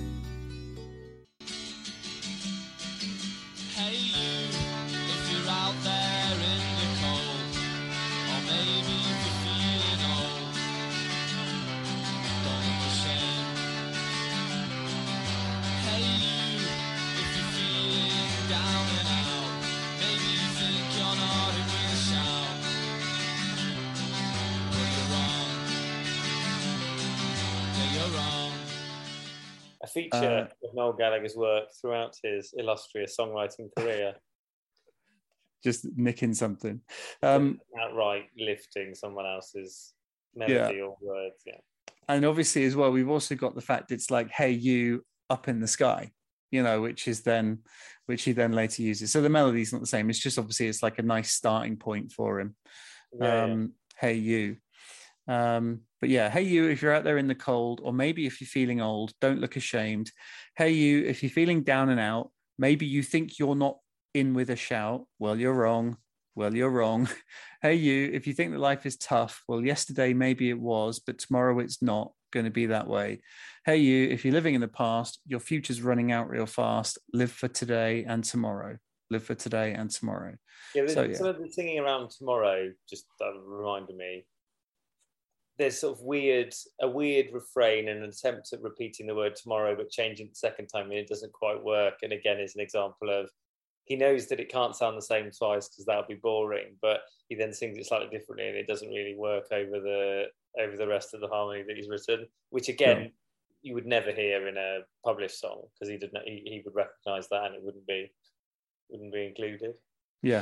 Hey you, if you're out there in the cold, or maybe if you're feeling old, don't look ashamed. Hey you, if you're feeling down and out, maybe you think you're not in with a shout, but you're wrong, yeah you're wrong.
A feature
Uh,
of Noel Gallagher's work throughout his illustrious songwriting career,
Just nicking something. Um,
outright lifting someone else's melody or words. Yeah.
and obviously as well, we've also got the fact it's like, hey, you up in the sky, you know, which is then, which he then later uses. So the melody's not the same. It's just obviously it's like a nice starting point for him.
Yeah,
um,
yeah.
Hey, you. Um, but yeah, hey, you, if you're out there in the cold, or maybe if you're feeling old, don't look ashamed. Hey, you, if you're feeling down and out, maybe you think you're not in with a shout. Well, you're wrong. Well, you're wrong. Hey, you, if you think that life is tough, well, yesterday maybe it was, but tomorrow it's not going to be that way. Hey, you, if you're living in the past, your future's running out real fast. Live for today and tomorrow. Live for today and tomorrow.
Yeah,
So, yeah.
some of the singing around tomorrow just uh, reminded me. There's sort of weird, a weird refrain and an attempt at repeating the word tomorrow, but changing the second time and it doesn't quite work. And again, is an example of he knows that it can't sound the same twice because that would be boring, but he then sings it slightly differently and it doesn't really work over the over the rest of the harmony that he's written, which again,
Sure.
you would never hear in a published song because he didn't he, he would recognize that and it wouldn't be wouldn't be included.
Yeah.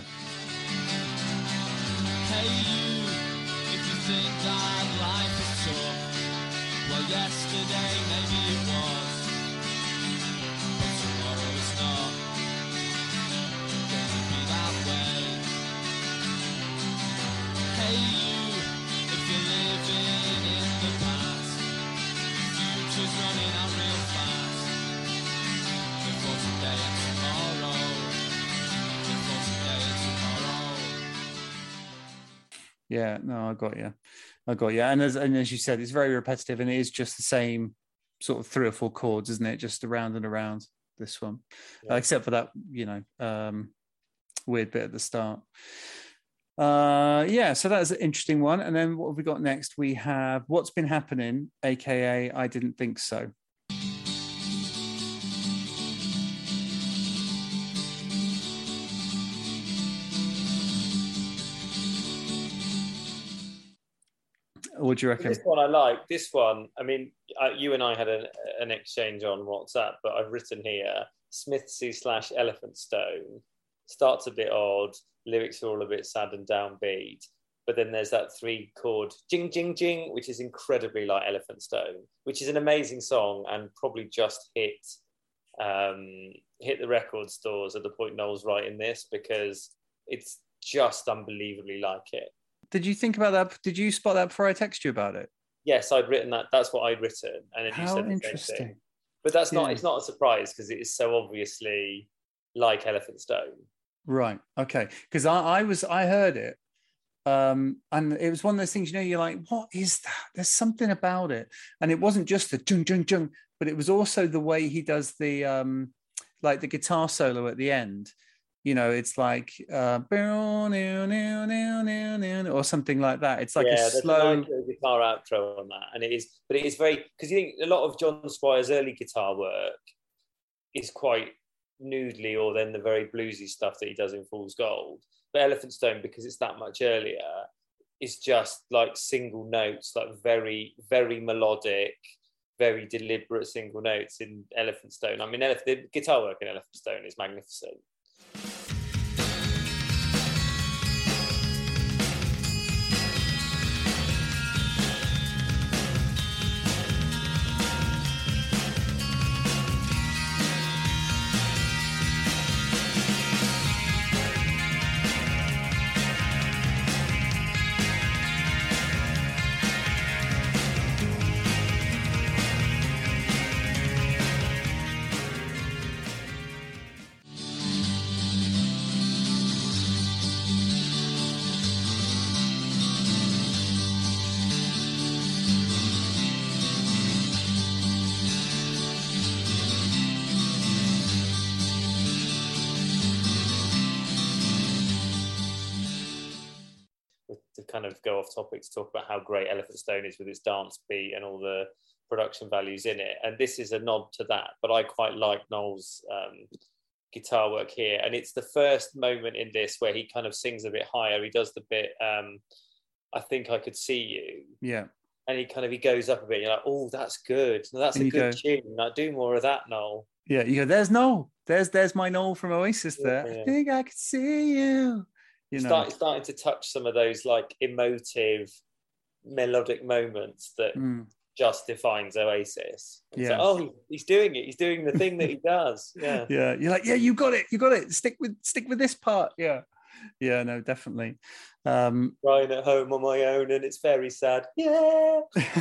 Hey you, if you think that life is tough, well yesterday maybe it was, but tomorrow it's not gonna be that way. Hey you, if you're living in the past, future's running out real fast. Before today and tomorrow, before today and tomorrow.
Yeah, no, I got you. I got you. And as and as you said, it's very repetitive and it is just the same sort of three or four chords, isn't it? Just around and around this one.
Yeah.
Uh, except for that, you know, um, weird bit at the start. Uh, yeah, so that's an interesting one. And then what have we got next? We have What's Been Happening, aka I Didn't Think So. What do you reckon?
This one I like. This one, I mean, I, you and I had an, an exchange on WhatsApp, but I've written here Smithsy slash Elephant Stone. Starts a bit odd, lyrics are all a bit sad and downbeat, but then there's that three chord jing, jing, jing, which is incredibly like Elephant Stone, which is an amazing song and probably just hit um, hit the record stores at the point Noel's writing this because it's just unbelievably like it.
Did you think about that? Did you spot that before I text you about it?
Yes, I'd written that. That's what I'd written, and then you
How
said the same
interesting.
thing. But that's not.
Yeah.
It's not a surprise because it is so obviously like Elephant Stone.
Right. Okay. Because I, I was, I heard it, um, and it was one of those things. You know, you're like, what is that? There's something about it, and it wasn't just the jung jung jung, but it was also the way he does the, um, like the guitar solo at the end. You know, it's like uh, or something like that. It's like
yeah,
a
there's
slow
a nice little guitar outro on that, and it is. But it is very because you think a lot of John Squire's early guitar work is quite noodly, or then the very bluesy stuff that he does in Fool's Gold. But Elephant Stone, because it's that much earlier, is just like single notes, like very, very melodic, very deliberate single notes in Elephant Stone. I mean, the guitar work in Elephant Stone is magnificent. To kind of go off topic to talk about how great Elephant Stone is with its dance beat and all the production values in it. And this is a nod to that, but I quite like Noel's um, guitar work here. And it's the first moment in this where he kind of sings a bit higher. He does the bit, um, I think I could see you.
yeah.
And he kind of, he goes up a bit. You're like, oh, that's good. No, that's
And
a
you
good
go-
tune. Like, do more of that, Noel.
Yeah, you go, there's Noel. There's there's my Noel from Oasis there.
Yeah.
I think I could see you. You know.
Start, starting to touch some of those like emotive, melodic moments that
Mm.
just defines Oasis. And
Yeah.
so, oh, he, he's doing it. He's doing the thing that he does. Yeah.
Yeah. You're like, yeah, you got it. You got it. Stick with stick with this part. Yeah. Yeah, no, definitely. Um,
Crying at home on my own, and it's very sad. Yeah.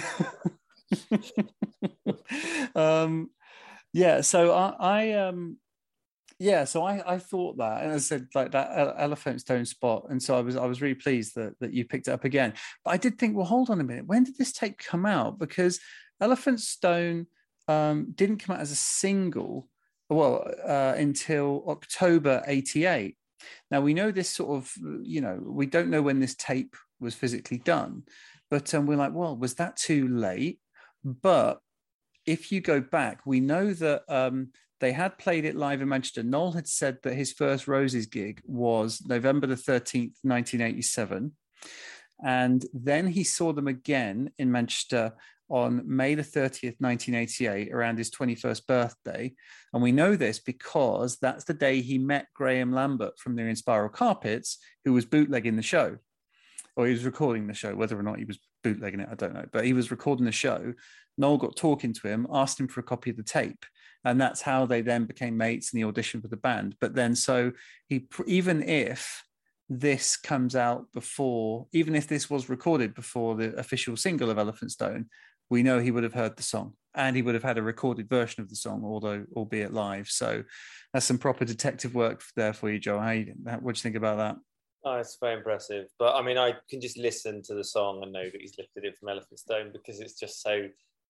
um, yeah. So I, I um, yeah. So I, I thought that, and I said like that Elephant Stone spot, and so I was, I was really pleased that that you picked it up again. But I did think, well, hold on a minute. When did this tape come out? Because Elephant Stone um, didn't come out as a single, well, uh, until October eighty-eight. Now, we know this sort of, you know, we don't know when this tape was physically done, but um, we're like, well, was that too late? But if you go back, we know that um, they had played it live in Manchester. Noel had said that his first Roses gig was November the thirteenth, nineteen eighty-seven. And then he saw them again in Manchester on May the thirtieth, nineteen eighty-eight, around his twenty-first birthday. And we know this because that's the day he met Graham Lambert from the Inspiral Carpets, who was bootlegging the show, or he was recording the show. Whether or not he was bootlegging it, I don't know, but he was recording the show. Noel got talking to him, asked him for a copy of the tape, and that's how they then became mates and he auditioned for the band. But then, so he, even if this comes out before, even if this was recorded before the official single of Elephant Stone, we know he would have heard the song and he would have had a recorded version of the song, although albeit live. So that's some proper detective work there for you, Joe. How you, what do you think about that?
Oh, it's very impressive. But I mean, I can just listen to the song and know that he's lifted it from Elephant Stone, because it's just so,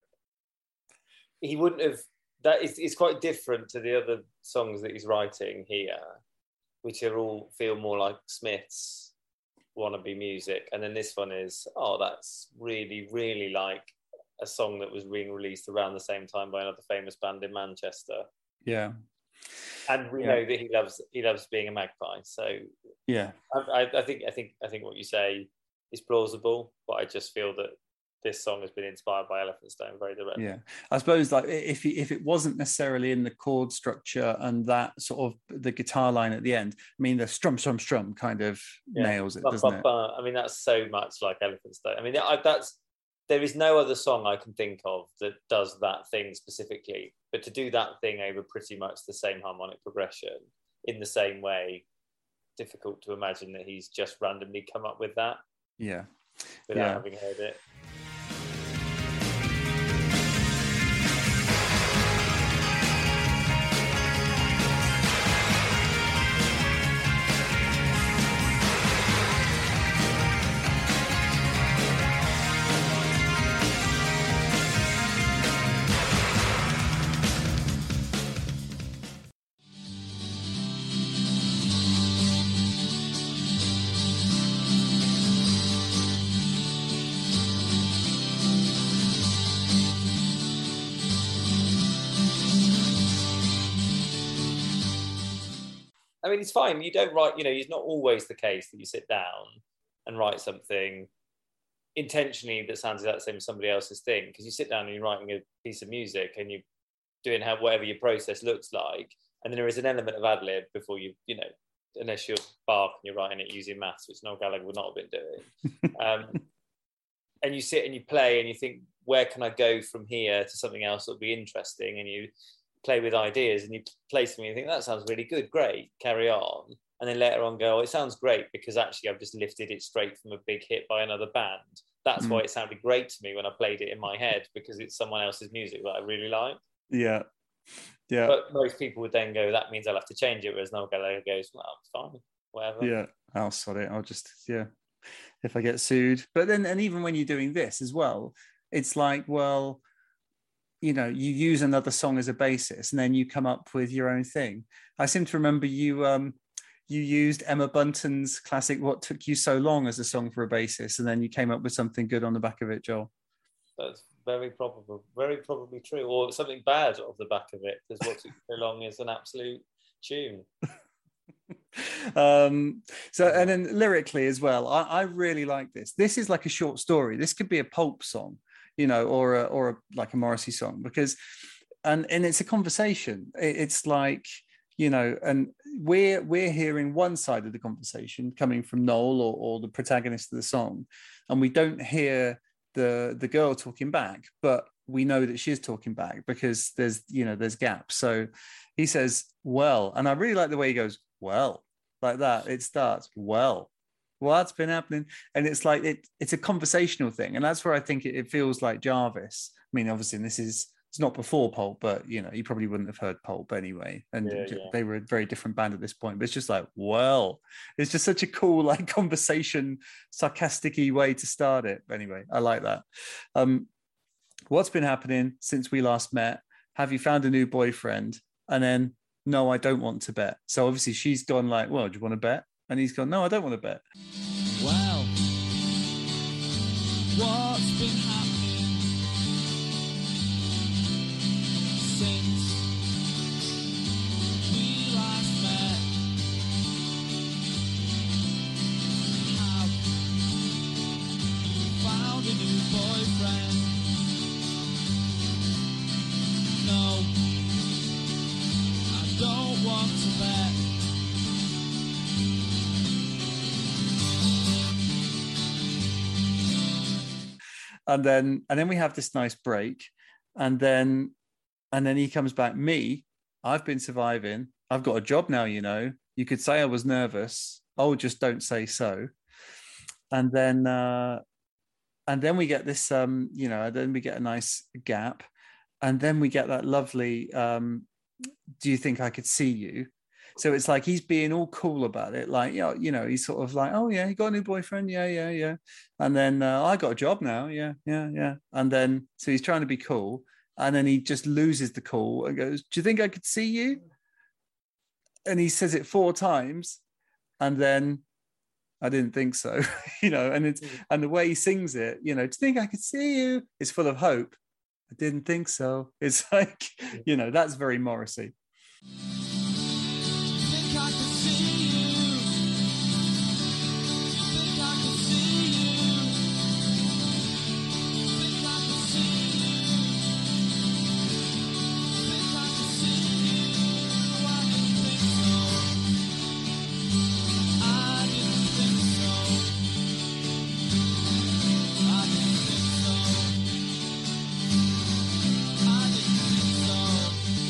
he wouldn't have, that is, it's quite different to the other songs that he's writing here, which are all feel more like Smith's wannabe music. And then this one is, oh, that's really, really like a song that was being released around the same time by another famous band in Manchester.
Yeah.
And we
yeah.
know that he loves he loves being a magpie. So
yeah,
I, I, I think I think I think what you say is plausible, but I just feel that this song has been inspired by Elephant Stone very directly.
Yeah, I suppose like if if it wasn't necessarily in the chord structure and that sort of the guitar line at the end, I mean the strum strum strum kind of yeah. nails it,
bah,
doesn't
bah,
it?
Bah. I mean that's so much like Elephant Stone. I mean I, that's there is no other song I can think of that does that thing specifically, but to do that thing over pretty much the same harmonic progression in the same way, difficult to imagine that he's just randomly come up with that.
Yeah,
without
yeah.
having heard it. I mean, it's fine. You don't write, you know, it's not always the case that you sit down and write something intentionally that sounds like the same as somebody else's thing. Because you sit down and you're writing a piece of music and you're doing how, whatever your process looks like. And then there is an element of ad-lib before you, you know, unless you're Bach and you're writing it using maths, which Noel Gallagher would not have been doing. um, and you sit and you play and you think, where can I go from here to something else that would be interesting? And you play with ideas and you play something and you think that sounds really good, great, carry on, and then later on go, oh, it sounds great because actually I've just lifted it straight from a big hit by another band. That's mm. why it sounded great to me when I played it in my head, because it's someone else's music that I really like.
Yeah, yeah.
But most people would then go, that means I'll have to change it, whereas Noel Gallagher goes, well, it's fine, whatever.
Yeah, I'll sort it. I'll just, yeah, if I get sued. But then, and even when you're doing this as well, it's like, well, you know, you use another song as a basis and then you come up with your own thing. I seem to remember you um, you used Emma Bunton's classic What Took You So Long as a song for a basis, and then you came up with something good on the back of it, Joel.
That's very probable, very probably true, or something bad off the back of it, because What Took You So Long is an absolute tune.
um so and then lyrically as well, I, I really like this. This is like a short story. This could be a Pulp song, you know, or a, or a, like a Morrissey song, because and and it's a conversation. It's like, you know, and we're we're hearing one side of the conversation coming from Noel or, or the protagonist of the song, and we don't hear the the girl talking back, but we know that she is talking back because there's, you know, there's gaps. So he says, well, and I really like the way he goes, well, like that. It starts, well, what's been happening? And it's like, it, it's a conversational thing. And that's where I think it, it feels like Jarvis. I mean, obviously, this is, it's not before Pulp, but, you know, you probably wouldn't have heard Pulp anyway. And
Yeah, yeah.
they were a very different band at this point. But it's just like, well, it's just such a cool, like, conversation, sarcastic-y way to start it. Anyway, I like that. Um, what's been happening since we last met? Have you found a new boyfriend? And then, no, I don't want to bet. So obviously she's gone like, well, do you want to bet? And he's gone, no, I don't want to bet.
Well, what's been happening since we last met? Have you found a new boyfriend? No, I don't want to bet.
And then and then we have this nice break. And then and then he comes back, me, I've been surviving. I've got a job now, you know. You could say I was nervous. Oh, just don't say so. And then uh and then we get this um, you know, then we get a nice gap. And then we get that lovely um, do you think I could see you? So it's like he's being all cool about it. Like, you know, you know, he's sort of like, oh, yeah, you got a new boyfriend? Yeah, yeah, yeah. And then uh, I got a job now. Yeah, yeah, yeah. And then, so he's trying to be cool. And then he just loses the cool and goes, do you think I could see you? And he says it four times. And then I didn't think so, you know, and it's, and the way he sings it, you know, do you think I could see you? It's full of hope. I didn't think so. It's like, you know, that's very Morrissey.
Think I could see you. Think I could see you. Think I could see you. Think I could see you. I didn't think so. I didn't think so. I didn't think so. I didn't think so.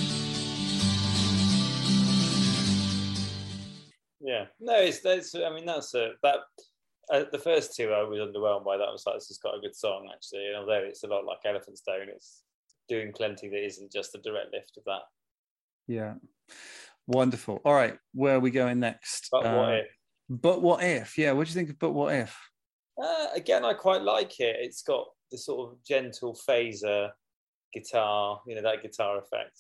Yeah, no, it's that's. I mean, that's a that. Uh, the first two I was underwhelmed by. That was like, this has got a good song actually. And although it's a lot like Elephant Stone, it's doing plenty that isn't just a direct lift of that.
Yeah, wonderful. All right, where are we going next?
But what
Uh,
if?
But what if? Yeah, what do you think of But What If?
Uh, again, I quite like it. It's got the sort of gentle phaser guitar, you know, that guitar effect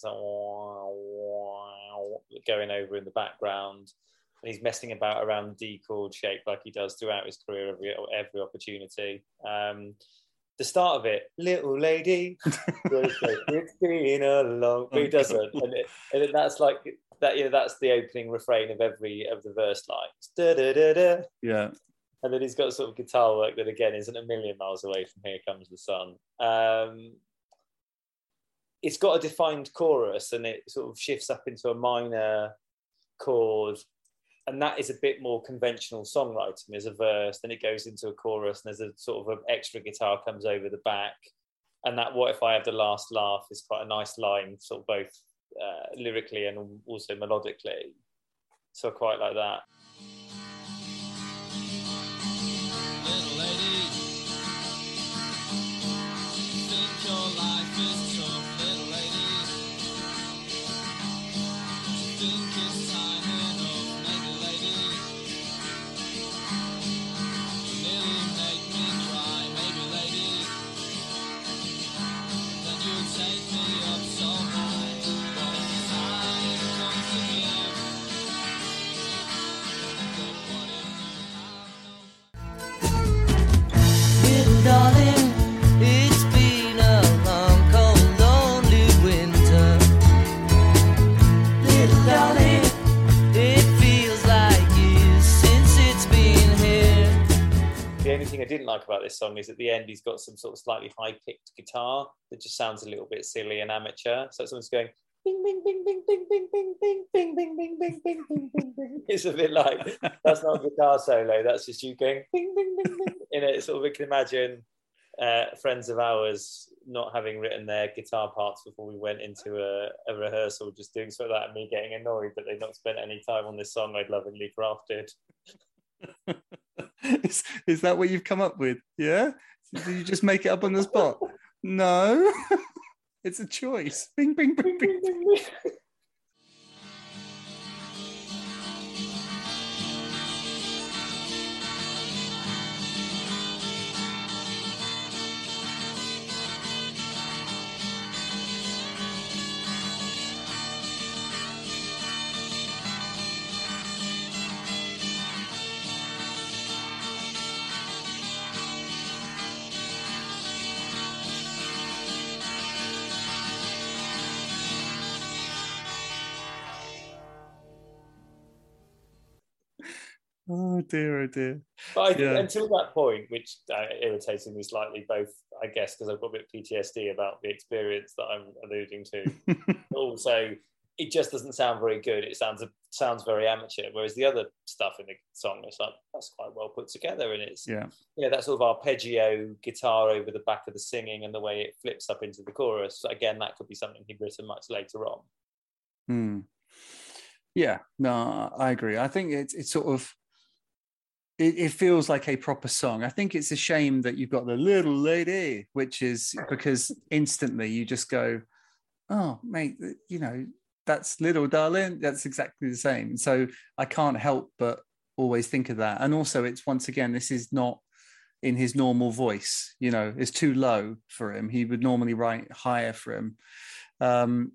going over in the background. And he's messing about around the D chord shape like he does throughout his career every, every opportunity. Um, the start of it, little lady, it's been a long, but he doesn't. And, it, and that's like, that. You know, that's the opening refrain of every of the verse lines. Da, da, da, da.
Yeah.
And then he's got sort of guitar work that, again, isn't a million miles away from Here Comes the Sun. Um, it's got a defined chorus and it sort of shifts up into a minor chord. And that is a bit more conventional songwriting. There's a verse, then it goes into a chorus, and there's a sort of an extra guitar comes over the back. And that "What If I Have the Last Laugh" is quite a nice line, sort of both uh, lyrically and also melodically. So I quite like that.
Little lady, you think your life is tough, little lady. You think it's time enough, maybe, lady. You nearly make me cry, maybe, lady. Then you take me up so high, but if the time comes to give, then what if you have no
Little darling, it's been a long, cold, lonely winter. Little darling, it feels like years since it's been here.
The only thing I didn't like about this song is at the end he's got some sort of slightly high-pitched guitar that just sounds a little bit silly and amateur. So someone's going bing bing bing bing bing bing bing bing bing bing bing bing bing bing bing bing. It's a bit like, that's not a guitar solo, that's just you going bing bing bing bing. You know, it's sort of, you can imagine uh, friends of ours not having written their guitar parts before we went into a, a rehearsal, just doing sort of that, and me getting annoyed that they'd not spent any time on this song I'd lovingly crafted.
is, is that what you've come up with? Yeah? Did you just make it up on the spot? No. It's a choice. Bing, bing, bing, bing, bing. Oh dear, oh dear.
But I think
Yeah.
until that point, which uh, irritated me slightly, both, I guess, because I've got a bit of P T S D about the experience that I'm alluding to. But also, it just doesn't sound very good. It sounds sounds very amateur. Whereas the other stuff in the song, it's like, that's quite well put together. And it's,
Yeah.
yeah, that sort of arpeggio guitar over the back of the singing and the way it flips up into the chorus. Again, that could be something he'd written much later on.
Hmm. Yeah, no, I agree. I think it's it's sort of it, it feels like a proper song. I think it's a shame that you've got the little lady, which is because instantly you just go, oh mate, you know, that's little darling. That's exactly the same. So I can't help but always think of that. And also, it's once again, this is not in his normal voice. You know, it's too low for him. He would normally write higher for him. Um,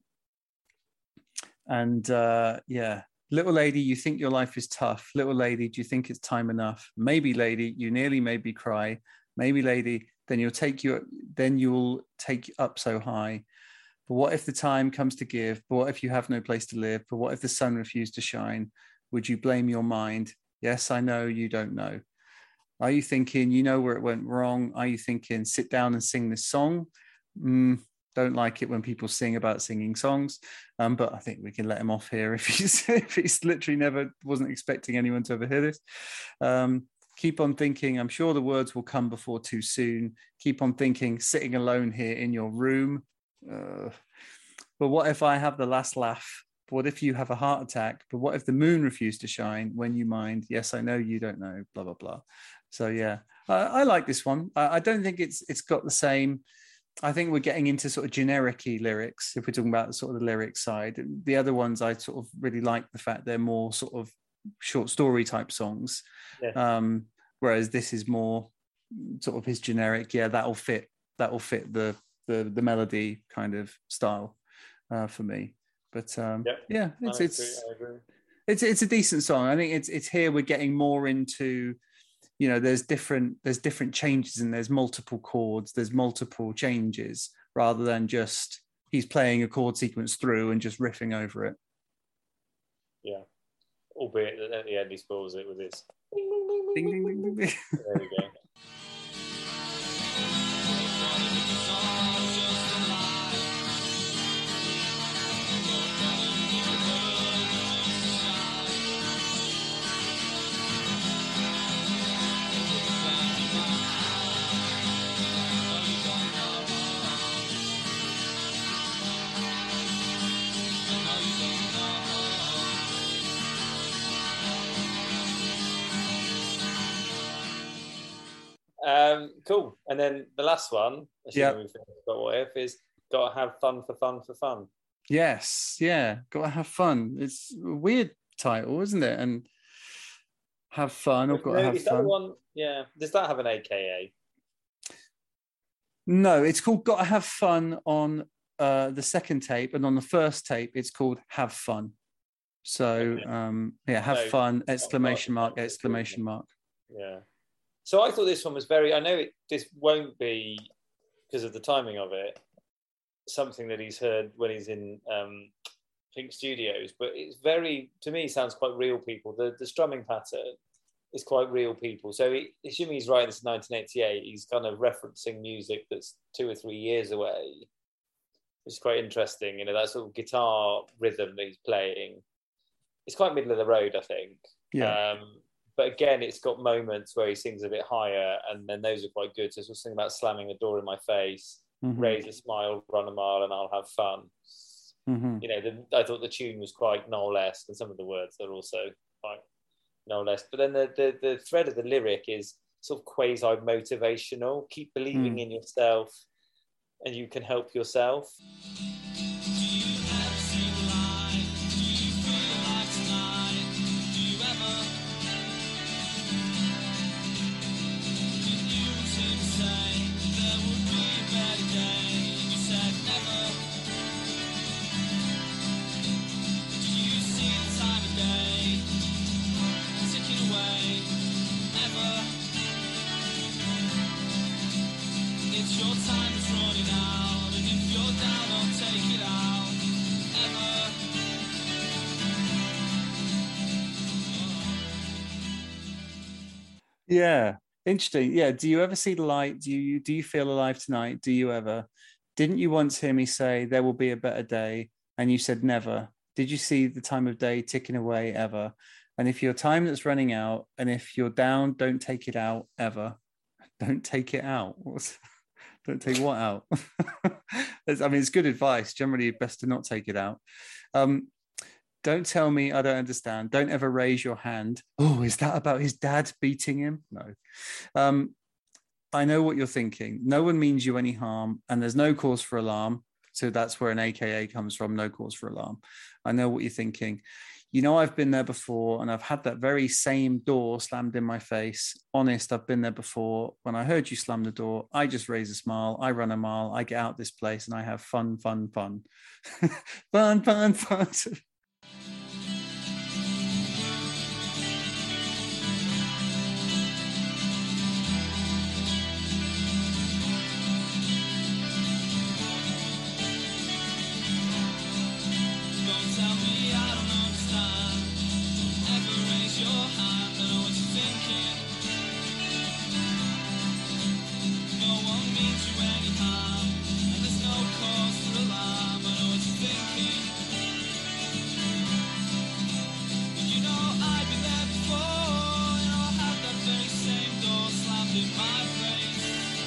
and uh, yeah. Little lady, you think your life is tough. Little lady, do you think it's time enough? Maybe lady, you nearly made me cry. Maybe lady, then you'll take you, then you'll take up so high. But what if the time comes to give? But what if you have no place to live? But what if the sun refused to shine? Would you blame your mind? Yes, I know you don't know. Are you thinking you know where it went wrong? Are you thinking sit down and sing this song? Mm, don't like it when people sing about singing songs, um, but I think we can let him off here if he's if he's literally never wasn't expecting anyone to ever hear this. Um, keep on thinking. I'm sure the words will come before too soon. Keep on thinking. Sitting alone here in your room. Uh, but what if I have the last laugh? What if you have a heart attack? But what if the moon refused to shine when you mind? Yes, I know you don't know. Blah blah blah. So yeah, I, I like this one. I, I don't think it's it's got the same. I think we're getting into sort of generic-y lyrics if we're talking about sort of the lyric side. The other ones I sort of really like the fact they're more sort of short story type songs.
Yeah.
Um, whereas this is more sort of his generic, yeah, that'll fit, that'll fit the the, the melody kind of style uh, for me. But um,
Yep.
yeah, it's
I
it's
agree, I agree.
it's it's a decent song. I think it's it's here we're getting more into, you know, there's different there's different changes and there's multiple chords, there's multiple changes rather than just he's playing a chord sequence through and just riffing over it.
Yeah, albeit that at the end he spoils it with his.
Ding, ding, ding, ding, ding.
There we go. Um, cool. And then the last one,
Yeah.
we've got what if, is gotta have fun for fun for fun.
Yes, yeah, gotta have fun. It's a weird title, isn't it? And have fun or gotta
No,
have
is that the
fun.
one? Yeah. Does that have an A K A?
No, it's called Gotta Have Fun on uh, the second tape, and on the first tape, it's called Have Fun. So
Okay.
um, yeah, have
No,
fun! Exclamation
not-
mark!
not-
Exclamation mark!
Yeah. So I thought this one was very. I know it. This won't be because of the timing of it. Something that he's heard when he's in um, Pink Studios, but it's very, to me, sounds quite real. People. The the strumming pattern is quite real. People. So he, assuming he's writing this in nineteen eighty-eight, he's kind of referencing music that's two or three years away. It's quite interesting. You know, that sort of guitar rhythm that he's playing. It's quite middle of the road, I think.
Yeah.
Um, but again, it's got moments where he sings a bit higher, and then those are quite good. So it's something about slamming a door in my face,
Mm-hmm.
raise a smile, run a mile, and I'll have fun.
Mm-hmm.
You know, the, I thought the tune was quite Noel-esque, and some of the words are also quite Noel-esque. But then the, the, the thread of the lyric is sort of quasi-motivational. Keep believing
Mm.
in yourself, and you can help yourself.
Yeah, interesting. Yeah, do you ever see the light? Do you do you feel alive tonight? Do you ever? Didn't you once hear me say there will be a better day? And you said never. Did you see the time of day ticking away ever? And if your time that's running out, and if you're down, don't take it out ever. Don't take it out. What's, don't take what out? I mean, it's good advice. Generally, best to not take it out. Um, Don't tell me I don't understand. Don't ever raise your hand. Oh, is that about his dad beating him? No. Um, I know what you're thinking. No one means you any harm, and there's no cause for alarm. So that's where an A K A comes from, no cause for alarm. I know what you're thinking. You know, I've been there before, and I've had that very same door slammed in my face. Honest, I've been there before. When I heard you slam the door, I just raise a smile. I run a mile. I get out this place, and I have fun, fun, fun. fun, fun, fun.
Don't tell me I don't understand. Ever raise your hand, I know what you're thinking. No one means you any harm, and there's no cause for alarm, I know what you're thinking. But you know I've been there before, you know I had that very same door slammed in my face.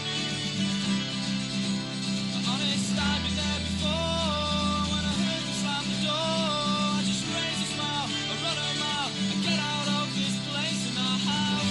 Honest, I've been there before. When I heard you slam the door, I just raise a smile, I run a mile, I get out of this place and I have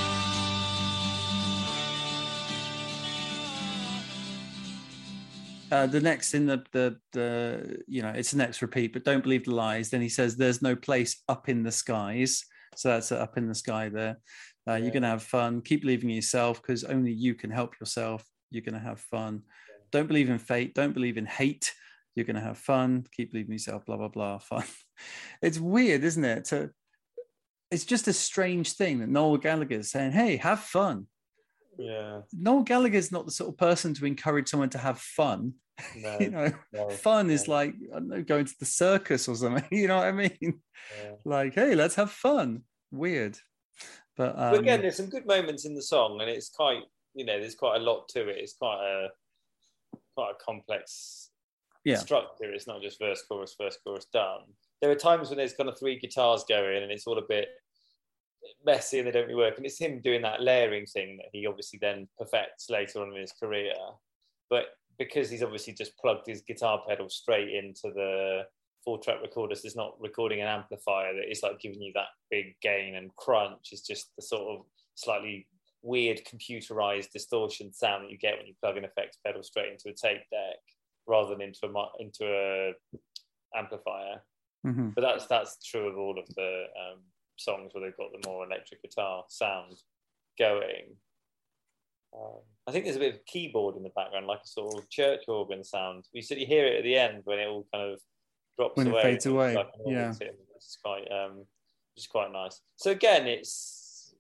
fun.
Uh, the next in the, the the you know, it's the next repeat, but don't believe the lies. Then he says there's no place up in the skies. So that's a up in the sky there. Uh,
Yeah.
You're going to have fun. Keep believing in yourself, because only you can help yourself. You're going to have fun. Don't believe in fate. Don't believe in hate. You're going to have fun. Keep believing in yourself. Blah, blah, blah. Fun. It's weird, isn't it? To, it's just a strange thing that Noel Gallagher is saying, hey, have fun.
Yeah.
Noel Gallagher is not the sort of person to encourage someone to have fun.
No,
You know,
no,
fun is
no.
like, I don't know, going to the circus or something. You know what I mean?
Yeah.
Like, hey, let's have fun. Weird. But, um,
But again, there's some good moments in the song, and it's quite, you know, there's quite a lot to it. It's quite a quite a complex
yeah.
structure. It's not just verse, chorus, verse, chorus, done. There are times when there's kind of three guitars going, and it's all a bit messy and they don't really work. And it's him doing that layering thing that he obviously then perfects later on in his career. But because he's obviously just plugged his guitar pedal straight into the four track recorder, so there's not recording an amplifier that is like giving you that big gain and crunch. It's just the sort of slightly weird computerized distortion sound that you get when you plug an effects pedal straight into a tape deck rather than into a mi- into a amplifier.
Mhm.
But that's that's true of all of the um, songs where they've got the more electric guitar sound going. Um, I think there's a bit of keyboard in the background, like a sort of church organ sound. You said you hear it at the end when it all kind of drops
When it
away.
fades away,
like an organ
yeah.
tune, which is quite, um, which is quite nice. So again, it's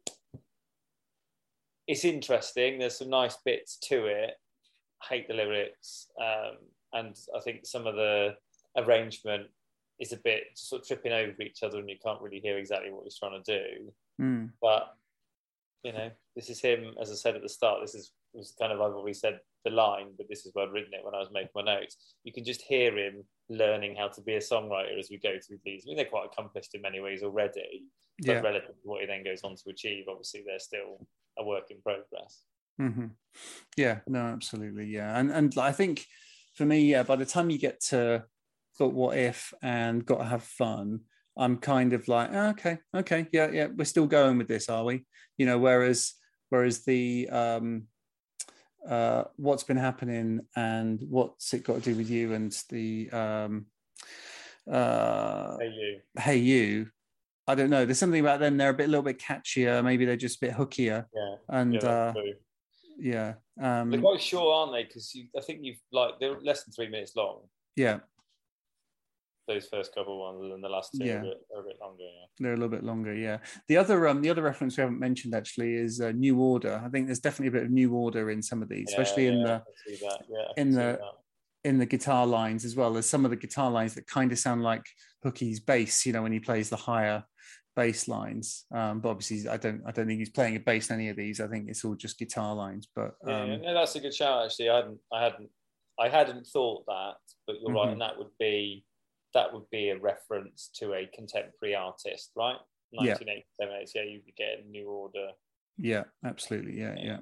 it's interesting. There's some nice bits to it. I hate the lyrics, um, and I think some of the arrangement is a bit sort of tripping over each other, and you can't really hear exactly what he's trying to do.
Mm.
But you know, this is him, as I said at the start. This is was kind of I've always said the line, but this is where I'd written it when I was making my notes. You can just hear him learning how to be a songwriter as we go through these. I mean, they're quite accomplished in many ways already, but
Yeah.
relative to what he then goes on to achieve, obviously they're still a work in progress.
Mm-hmm. Yeah, no, absolutely, yeah, and and I think for me, yeah, by the time you get to But What If and Gotta Have Fun, I'm kind of like, oh, okay, okay, yeah, yeah, we're still going with this, are we? You know, whereas whereas the um, uh, What's Been Happening and What's It Got to Do with You and the um, uh,
Hey you.
Hey You, I don't know. There's something about them. They're a bit, a little bit catchier. Maybe they're just a bit hookier.
Yeah,
And
yeah,
uh,
that's true.
yeah,
They're
um,
quite short, aren't they? Because I think you've like they're less than three minutes long.
yeah,
Those first couple of ones, and then the last two
Yeah.
are, a bit, are a bit longer. Yeah.
they're a little bit longer. Yeah. The other um, the other reference we haven't mentioned actually is uh, New Order. I think there's definitely a bit of New Order in some of these, especially
yeah,
in
yeah,
the
I can see that. Yeah, I
in
can see
the-
that.
in the guitar lines as well. There's some of the guitar lines that kind of sound like Hookie's bass, you know, when he plays the higher bass lines. Um, but obviously, I don't, I don't think he's playing a bass in any of these. I think it's all just guitar lines. But
Yeah,
um,
no, that's a good shout. Actually, I hadn't, I hadn't, I hadn't thought that, but you're right,
Mhm.
and that would be that would be a reference to a contemporary artist, right?
Yeah.
nineteen eighty-seven, yeah, you could get a New Order.
yeah, absolutely, yeah, yeah.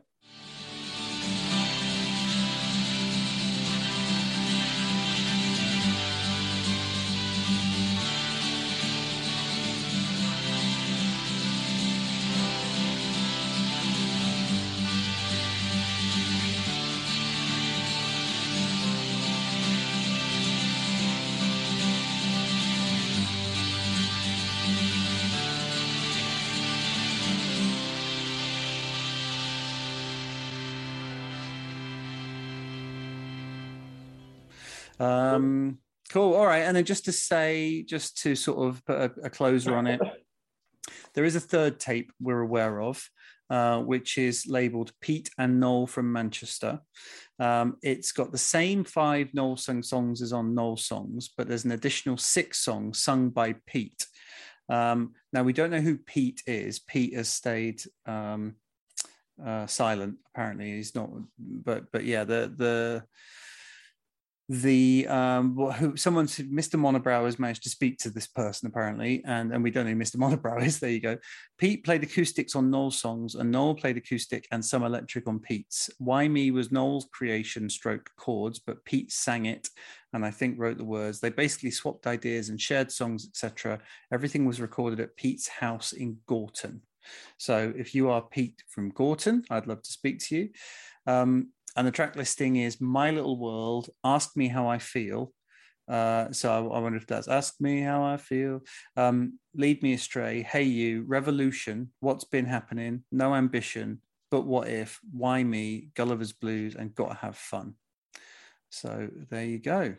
Um, cool. All right. And then just to say, just to sort of put a, a closer on it, there is a third tape we're aware of, uh, which is labeled Pete and Noel from Manchester. Um, it's got the same five Noel sung songs as on Noel songs, but there's an additional six songs sung by Pete. Um, now, we don't know who Pete is. Pete has stayed um, uh, silent, apparently. He's not, but but yeah, the the the um who someone Mister Monobrow has managed to speak to this person apparently, and and we don't know who Mister Monobrow is. There you go. Pete played acoustics on Noel's songs, and Noel played acoustic and some electric on Pete's. Why Me was Noel's creation stroke chords, but Pete sang it and I think wrote the words. They basically swapped ideas and shared songs, et cetera. Everything was recorded at Pete's house in Gorton. So if you are Pete from Gorton, I'd love to speak to you. Um, and the track listing is My Little World, Ask Me How I Feel. Uh, so I, I wonder if that's Ask Me How I Feel, um, Lead Me Astray, Hey You, Revolution, What's Been Happening, No Ambition, But What If, Why Me, Gulliver's Blues, and Gotta Have Fun. So there you go.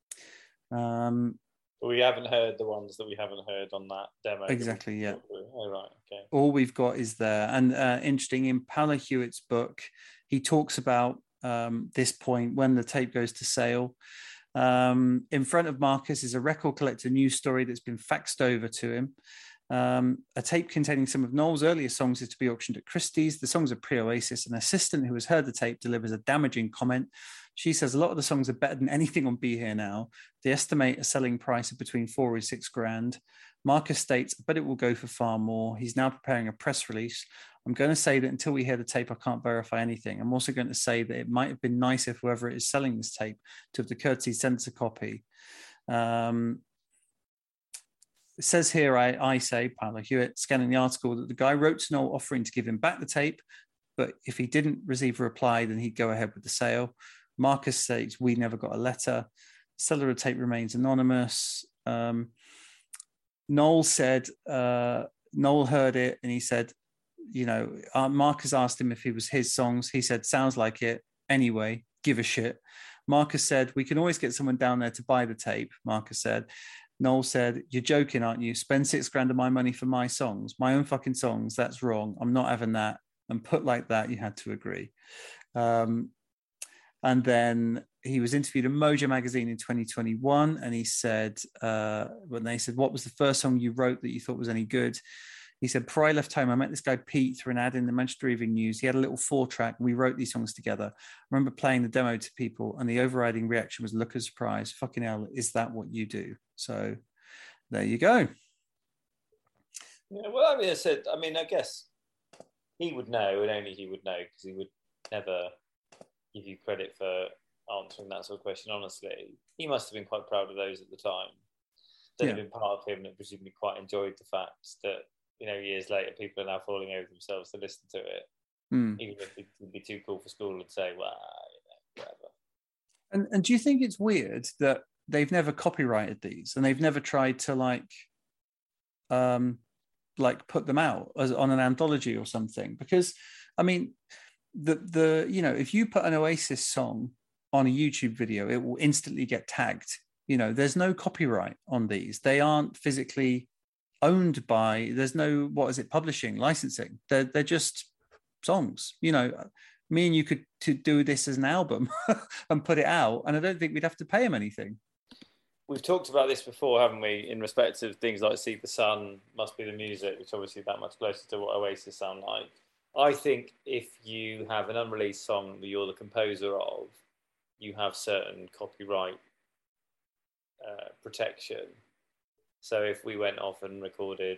Um,
But we haven't heard the ones that we haven't heard on that demo.
Exactly, yeah.
Oh, right, okay.
all we've got is there. And uh, interesting, in Paolo Hewitt's book, he talks about um, this point when the tape goes to sale. Um, in front of Marcus is a record collector news story that's been faxed over to him. Um, a tape containing some of Noel's earliest songs is to be auctioned at Christie's. The songs are pre-Oasis. An assistant who has heard the tape delivers a damaging comment. She says a lot of the songs are better than anything on Be Here Now. They estimate a selling price of between four or six grand. Marcus states, but it will go for far more. He's now preparing a press release. I'm going to say that until we hear the tape, I can't verify anything. I'm also going to say that it might have been nice if whoever is selling this tape to have the courtesy sent us a copy. Um, it says here, I, I say, Paolo Hewitt, scanning the article, that the guy wrote to Noel offering to give him back the tape, but if he didn't receive a reply, then he'd go ahead with the sale. Marcus states, we never got a letter. Seller of tape remains anonymous. Um, Noel said, uh, Noel heard it and he said, you know, uh, Marcus asked him if it was his songs. He said, sounds like it. Anyway, give a shit. Marcus said, we can always get someone down there to buy the tape, Marcus said. Noel said, you're joking, aren't you? Spend six grand of my money for my songs, my own fucking songs. That's wrong. I'm not having that. And put like that, you had to agree. Um, and then he was interviewed in Mojo magazine in twenty twenty-one. And he said, uh, when they said, what was the first song you wrote that you thought was any good? He said, before I left home, I met this guy, Pete, through an ad in the Manchester Evening News. He had a little four track. We wrote these songs together. I remember playing the demo to people and the overriding reaction was look of surprise. Fucking hell, is that what you do? So there you go.
Yeah, well, I mean, I said, I mean, I guess he would know, and only he would know, because he would never give you credit for answering that sort of question honestly. He must have been quite proud of those at the time. They'd
Yeah.
have been part of him and presumably quite enjoyed the fact that, you know, years later, people are now falling over themselves to listen to it,
Mm.
even if it would be too cool for school and say, well, you know, whatever.
And, and do you think it's weird that they've never copyrighted these and they've never tried to like, um, like put them out as on an anthology or something? Because, I mean, the the you know, if you put an Oasis song on a YouTube video, it will instantly get tagged. You know, there's no copyright on these. They aren't physically owned by, there's no, what is it, publishing, licensing. They're, they're just songs. You know, me and you could to do this as an album and put it out, and I don't think we'd have to pay them anything.
We've talked about this before, haven't we, in respect of things like See the Sun, Must Be the Music, which obviously that much closer to what Oasis sound like. I think if you have an unreleased song that you're the composer of, you have certain copyright uh, protection. So if we went off and recorded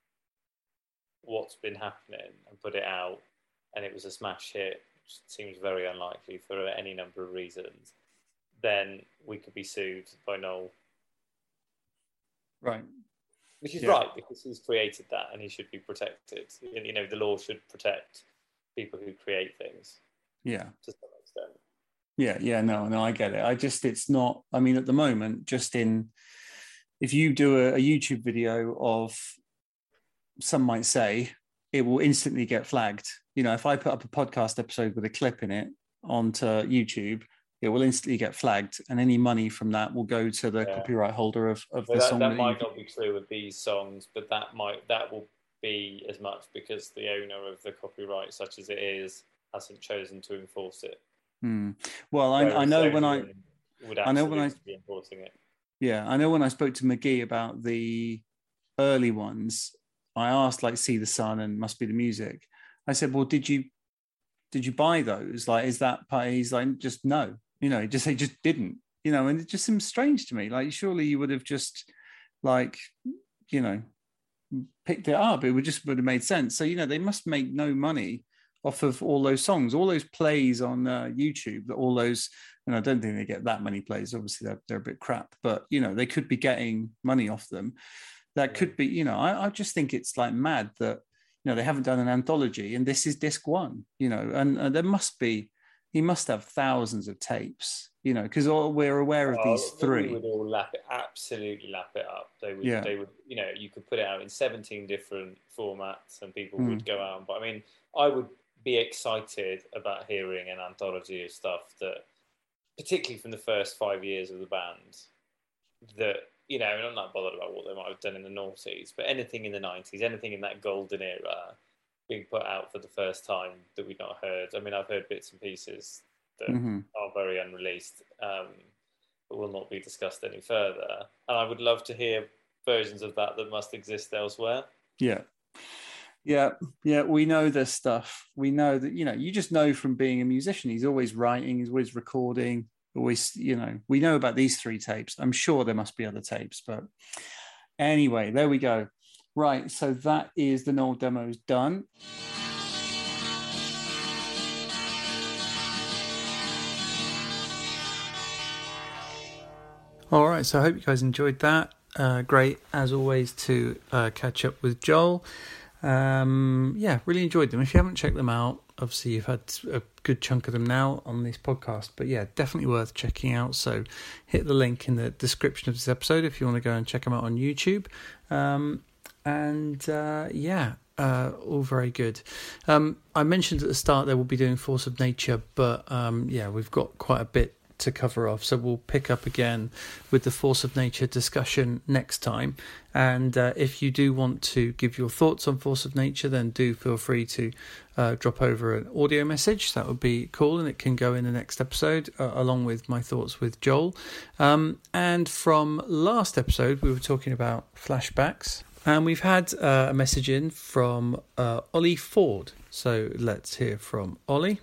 what's been happening and put it out, and it was a smash hit, which seems very unlikely for any number of reasons, then we could be sued by Noel.
Right.
Which is
Yeah.
right, because he's created that and he should be protected. You know, the law should protect people who create things
Yeah.
to some extent.
Yeah, yeah, no, no, I get it. I just, it's not, I mean, at the moment, just in, if you do a, a YouTube video of, some might say, it will instantly get flagged. You know, if I put up a podcast episode with a clip in it onto YouTube, it will instantly get flagged, and any money from that will go to the
Yeah.
copyright holder of, of
Well,
the
that
song.
that
that
might
you-
not be true with these songs, but that might that will be as much because the owner of the copyright, such as it is, hasn't chosen to enforce it.
Hmm. Well, I, I
Whereas
know when I,
everyone would
I know when I-
absolutely be enforcing it.
yeah, I know when I spoke to McGee about the early ones, I asked like See the Sun and Must Be the Music. I said, well, did you did you buy those? Like, is that part? He's like, just no, you know, he just he just didn't, you know, and it just seems strange to me. Like, surely you would have just like, you know, picked it up. It would just would have made sense. So, you know, they must make no money off of all those songs, all those plays on uh, YouTube, that all those, and I don't think they get that many plays. Obviously, they're, they're a bit crap, but, you know, they could be getting money off them. That could be, you know, I, I just think it's like mad that, you know, they haven't done an anthology and this is disc one, you know, and, and there must be, he must have thousands of tapes, you know, because we're aware of
Oh,
these
they
three.
would all lap it, absolutely lap it up. They would,
Yeah.
they would, you know, you could put it out in seventeen different formats, and people
Mm.
would go out. But I mean, I would be excited about hearing an anthology of stuff that, particularly from the first five years of the band, that, you know, and I'm not bothered about what they might have done in the noughties, but anything in the nineties, anything in that golden era being put out for the first time that we've not heard. I mean, I've heard bits and pieces that
Mhm.
are very unreleased, um, but will not be discussed any further. And I would love to hear versions of that that must exist elsewhere.
Yeah. Yeah. Yeah. We know this stuff. We know that, you know, you just know from being a musician, he's always writing, he's always recording, always, you know, we know about these three tapes. I'm sure there must be other tapes, but anyway, there we go. Right. So that is the Noel demos done. All right, so I hope you guys enjoyed that. Uh, great, as always, to uh, catch up with Joel. Um, yeah, really enjoyed them. If you haven't checked them out, obviously you've had a good chunk of them now on this podcast. But yeah, definitely worth checking out. So hit the link in the description of this episode if you want to go and check them out on YouTube. Um, and uh, yeah, uh, all very good. Um, I mentioned at the start that we'll be doing Force of Nature, but um, yeah, we've got quite a bit to cover off, so we'll pick up again with the Force of Nature discussion next time. And uh, if you do want to give your thoughts on Force of Nature, then do feel free to uh, drop over an audio message. That would be cool, and it can go in the next episode uh, along with my thoughts with Joel. Um, and from last episode we were talking about flashbacks. And we've had uh, a message in from uh, Ollie Ford. So let's hear from Ollie.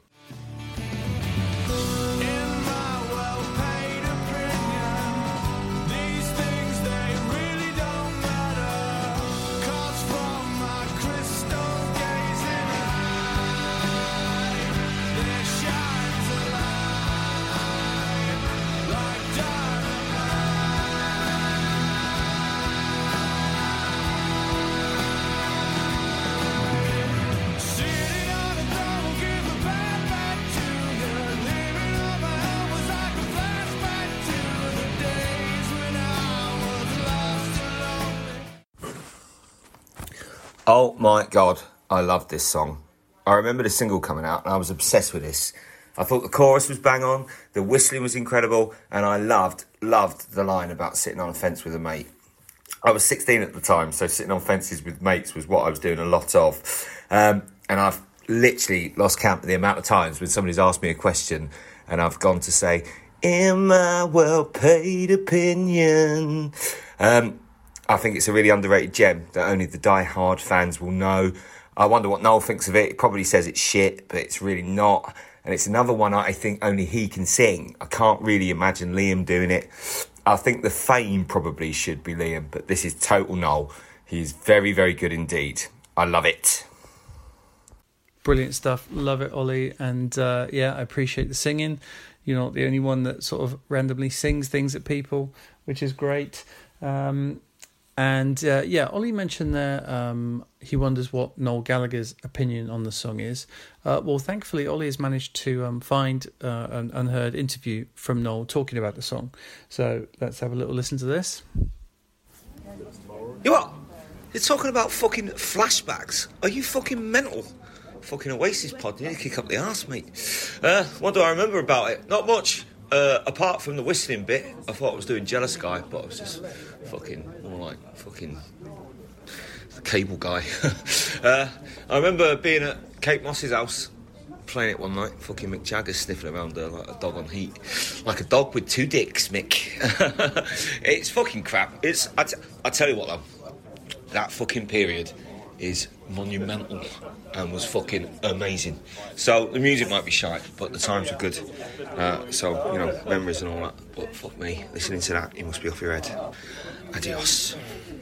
Oh my God, I love this song. I remember the single coming out and I was obsessed with this. I thought the chorus was bang on, the whistling was incredible, and I loved, loved the line about sitting on a fence with a mate. I was sixteen at the time, so sitting on fences with mates was what I was doing a lot of. Um, and I've literally lost count of the amount of times when somebody's asked me a question and I've gone to say, in my well-paid opinion. Um... I think it's a really underrated gem that only the die-hard fans will know. I wonder what Noel thinks of it. He probably says it's shit, but it's really not. And it's another one I think only he can sing. I can't really imagine Liam doing it. I think the fame probably should be Liam, but this is total Noel. He's very, very good indeed. I love it.
Brilliant stuff. Love it, Ollie. And uh, yeah, I appreciate the singing. You're not the only one that sort of randomly sings things at people, which is great. Um, And uh, yeah, Ollie mentioned there um, he wonders what Noel Gallagher's opinion on the song is. Uh, well, thankfully, Ollie has managed to um, find uh, an unheard interview from Noel talking about the song. So let's have a little listen to this.
You what? You're talking about fucking flashbacks? Are you fucking mental? Fucking Oasis pod, you need to kick up the arse, mate. Uh, what do I remember about it? Not much. Uh, apart from the whistling bit, I thought I was doing Jealous Guy, but I was just fucking more like fucking the cable guy. uh, I remember being at Kate Moss's house, playing it one night, fucking Mick Jagger sniffing around there like a dog on heat. Like a dog with two dicks, Mick. It's fucking crap. It's, I, t- I tell you what though, that fucking period is monumental and was fucking amazing. So the music might be shite, but the times were good. Uh, so, you know, memories and all that. But fuck me, listening to that, you must be off your head. Adios.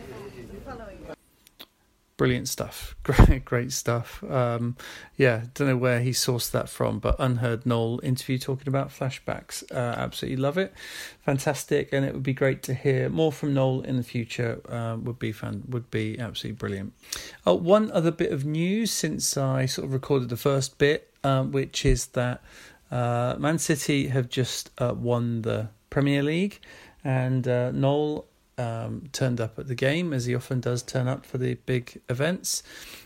Brilliant stuff. Great, great stuff. Um, yeah, don't know where he sourced that from, but unheard Noel interview talking about flashbacks. Uh, absolutely love it. Fantastic, and it would be great to hear more from Noel in the future. Uh, would be fun. Would be absolutely brilliant. Oh, one other bit of news since I sort of recorded the first bit, um, which is that uh, Man City have just uh, won the Premier League, and uh, Noel Um, turned up at the game, as he often does turn up for the big events.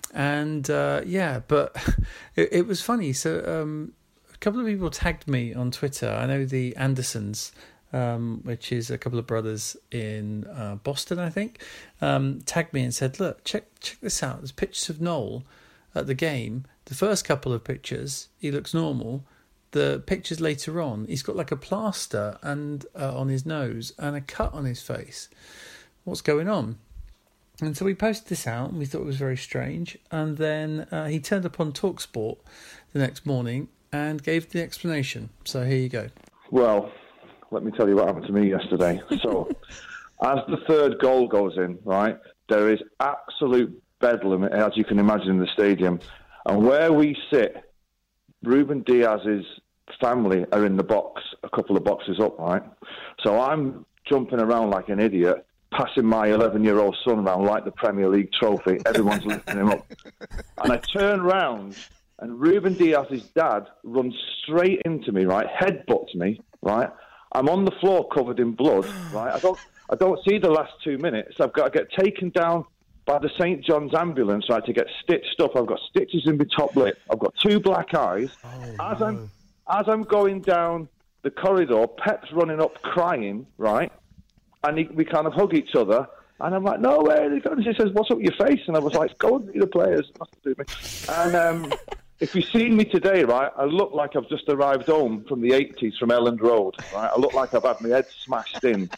And uh, yeah, but it, it was funny. So um, a couple of people tagged me on Twitter. I know the Andersons, um, which is a couple of brothers in uh, Boston, I think, um, tagged me and said, look, check check this out. There's pictures of Noel at the game. The first couple of pictures, he looks normal. The pictures later on, he's got like a plaster and uh, on his nose and a cut on his face. What's going on? And so we posted this out and we thought it was very strange. And then uh, he turned up on TalkSport the next morning and gave the explanation. So here you go.
Well, let me tell you what happened to me yesterday. So as the third goal goes in, right, there is absolute bedlam, as you can imagine, in the stadium. And where we sit, Ruben Diaz's family are in the box, a couple of boxes up, right? So I'm jumping around like an idiot, passing my eleven-year-old son around like the Premier League trophy. Everyone's lifting him up. And I turn round, and Ruben Diaz's dad runs straight into me, right? Headbutts me, right? I'm on the floor covered in blood, right? I don't, I don't see the last two minutes. I've got to get taken down by the Saint John's ambulance, right, to get stitched up. I've got stitches in my top lip. I've got two black eyes. Oh, as no. I'm as I'm going down the corridor, Pep's running up crying, right? And he, we kind of hug each other. And I'm like, no, where are they going? She says, what's up with your face? And I was like, go and see the players. Nothing to do with me. And um, if you've seen me today, right, I look like I've just arrived home from the eighties from Elland Road, right? I look like I've had my head smashed in.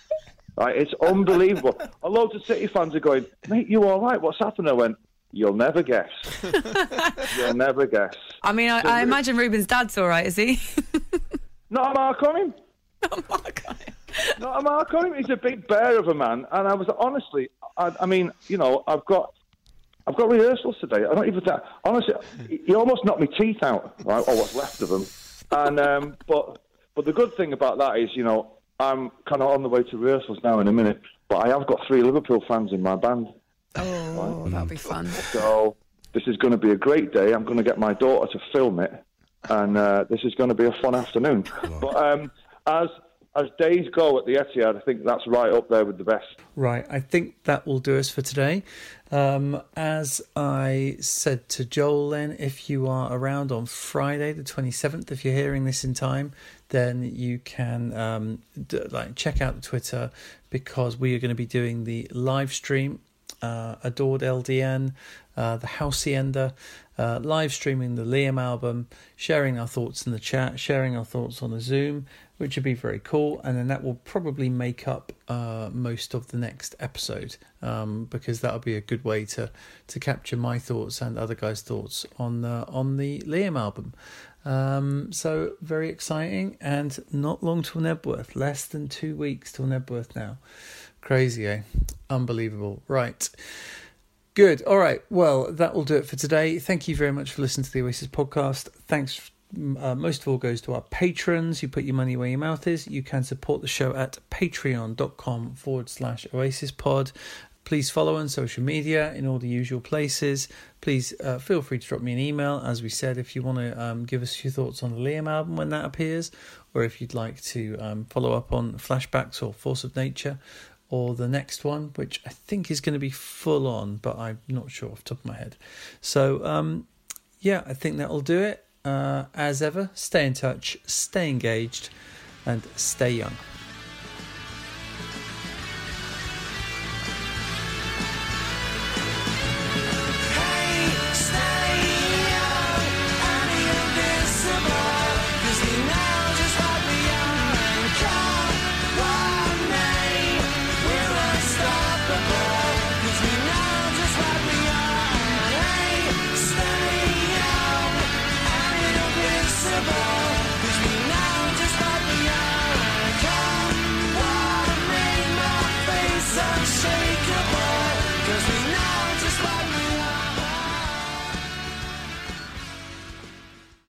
Right, it's unbelievable. A loads of City fans are going, mate, you all right? What's happened? I went, you'll never guess. You'll never guess.
I mean, I,
So
I
Ru-
imagine Ruben's dad's all right, is he?
Not a mark on him.
Not a mark on him.
Not a mark on him. He's a big bear of a man. And I was honestly, I, I mean, you know, I've got I've got rehearsals today. I don't even that. Honestly, he almost knocked my teeth out, right, or what's left of them. And um, but but the good thing about that is, you know, I'm kind of on the way to rehearsals now in a minute. But I have got three Liverpool fans in my band.
Oh,
right?
that'll be fun.
So this is going to be a great day. I'm going to get my daughter to film it, and uh, this is going to be a fun afternoon. But um, as as days go at the Etihad, I think that's right up there with the best.
Right, I think that will do us for today. Um, as I said to Joel then, if you are around on Friday the twenty-seventh, if you're hearing this in time, then you can um, d- like check out the Twitter, because we are going to be doing the live stream, uh, Adored L D N, uh, the Hacienda, uh, live streaming the Liam album, sharing our thoughts in the chat, sharing our thoughts on the Zoom, which would be very cool. And then that will probably make up uh, most of the next episode, um, because that'll be a good way to to capture my thoughts and other guys' thoughts on the, on the Liam album. Um, so very exciting, and not long till Nebworth. Less than two weeks till Nebworth now. Crazy, eh? Unbelievable. Right. Good. All right. Well, that will do it for today. Thank you very much for listening to the Oasis podcast. Thanks. Uh, most of all goes to our patrons. You put your money where your mouth is. You can support the show at patreon.com forward slash Oasis pod. Please follow on social media in all the usual places. Please uh, feel free to drop me an email, as we said, if you want to um, give us your thoughts on the Liam album when that appears, or if you'd like to um, follow up on Flashbacks or Force of Nature, or the next one, which I think is going to be full on, but I'm not sure off the top of my head. So, um, yeah, I think that'll do it. Uh, as ever, stay in touch, stay engaged, and stay young.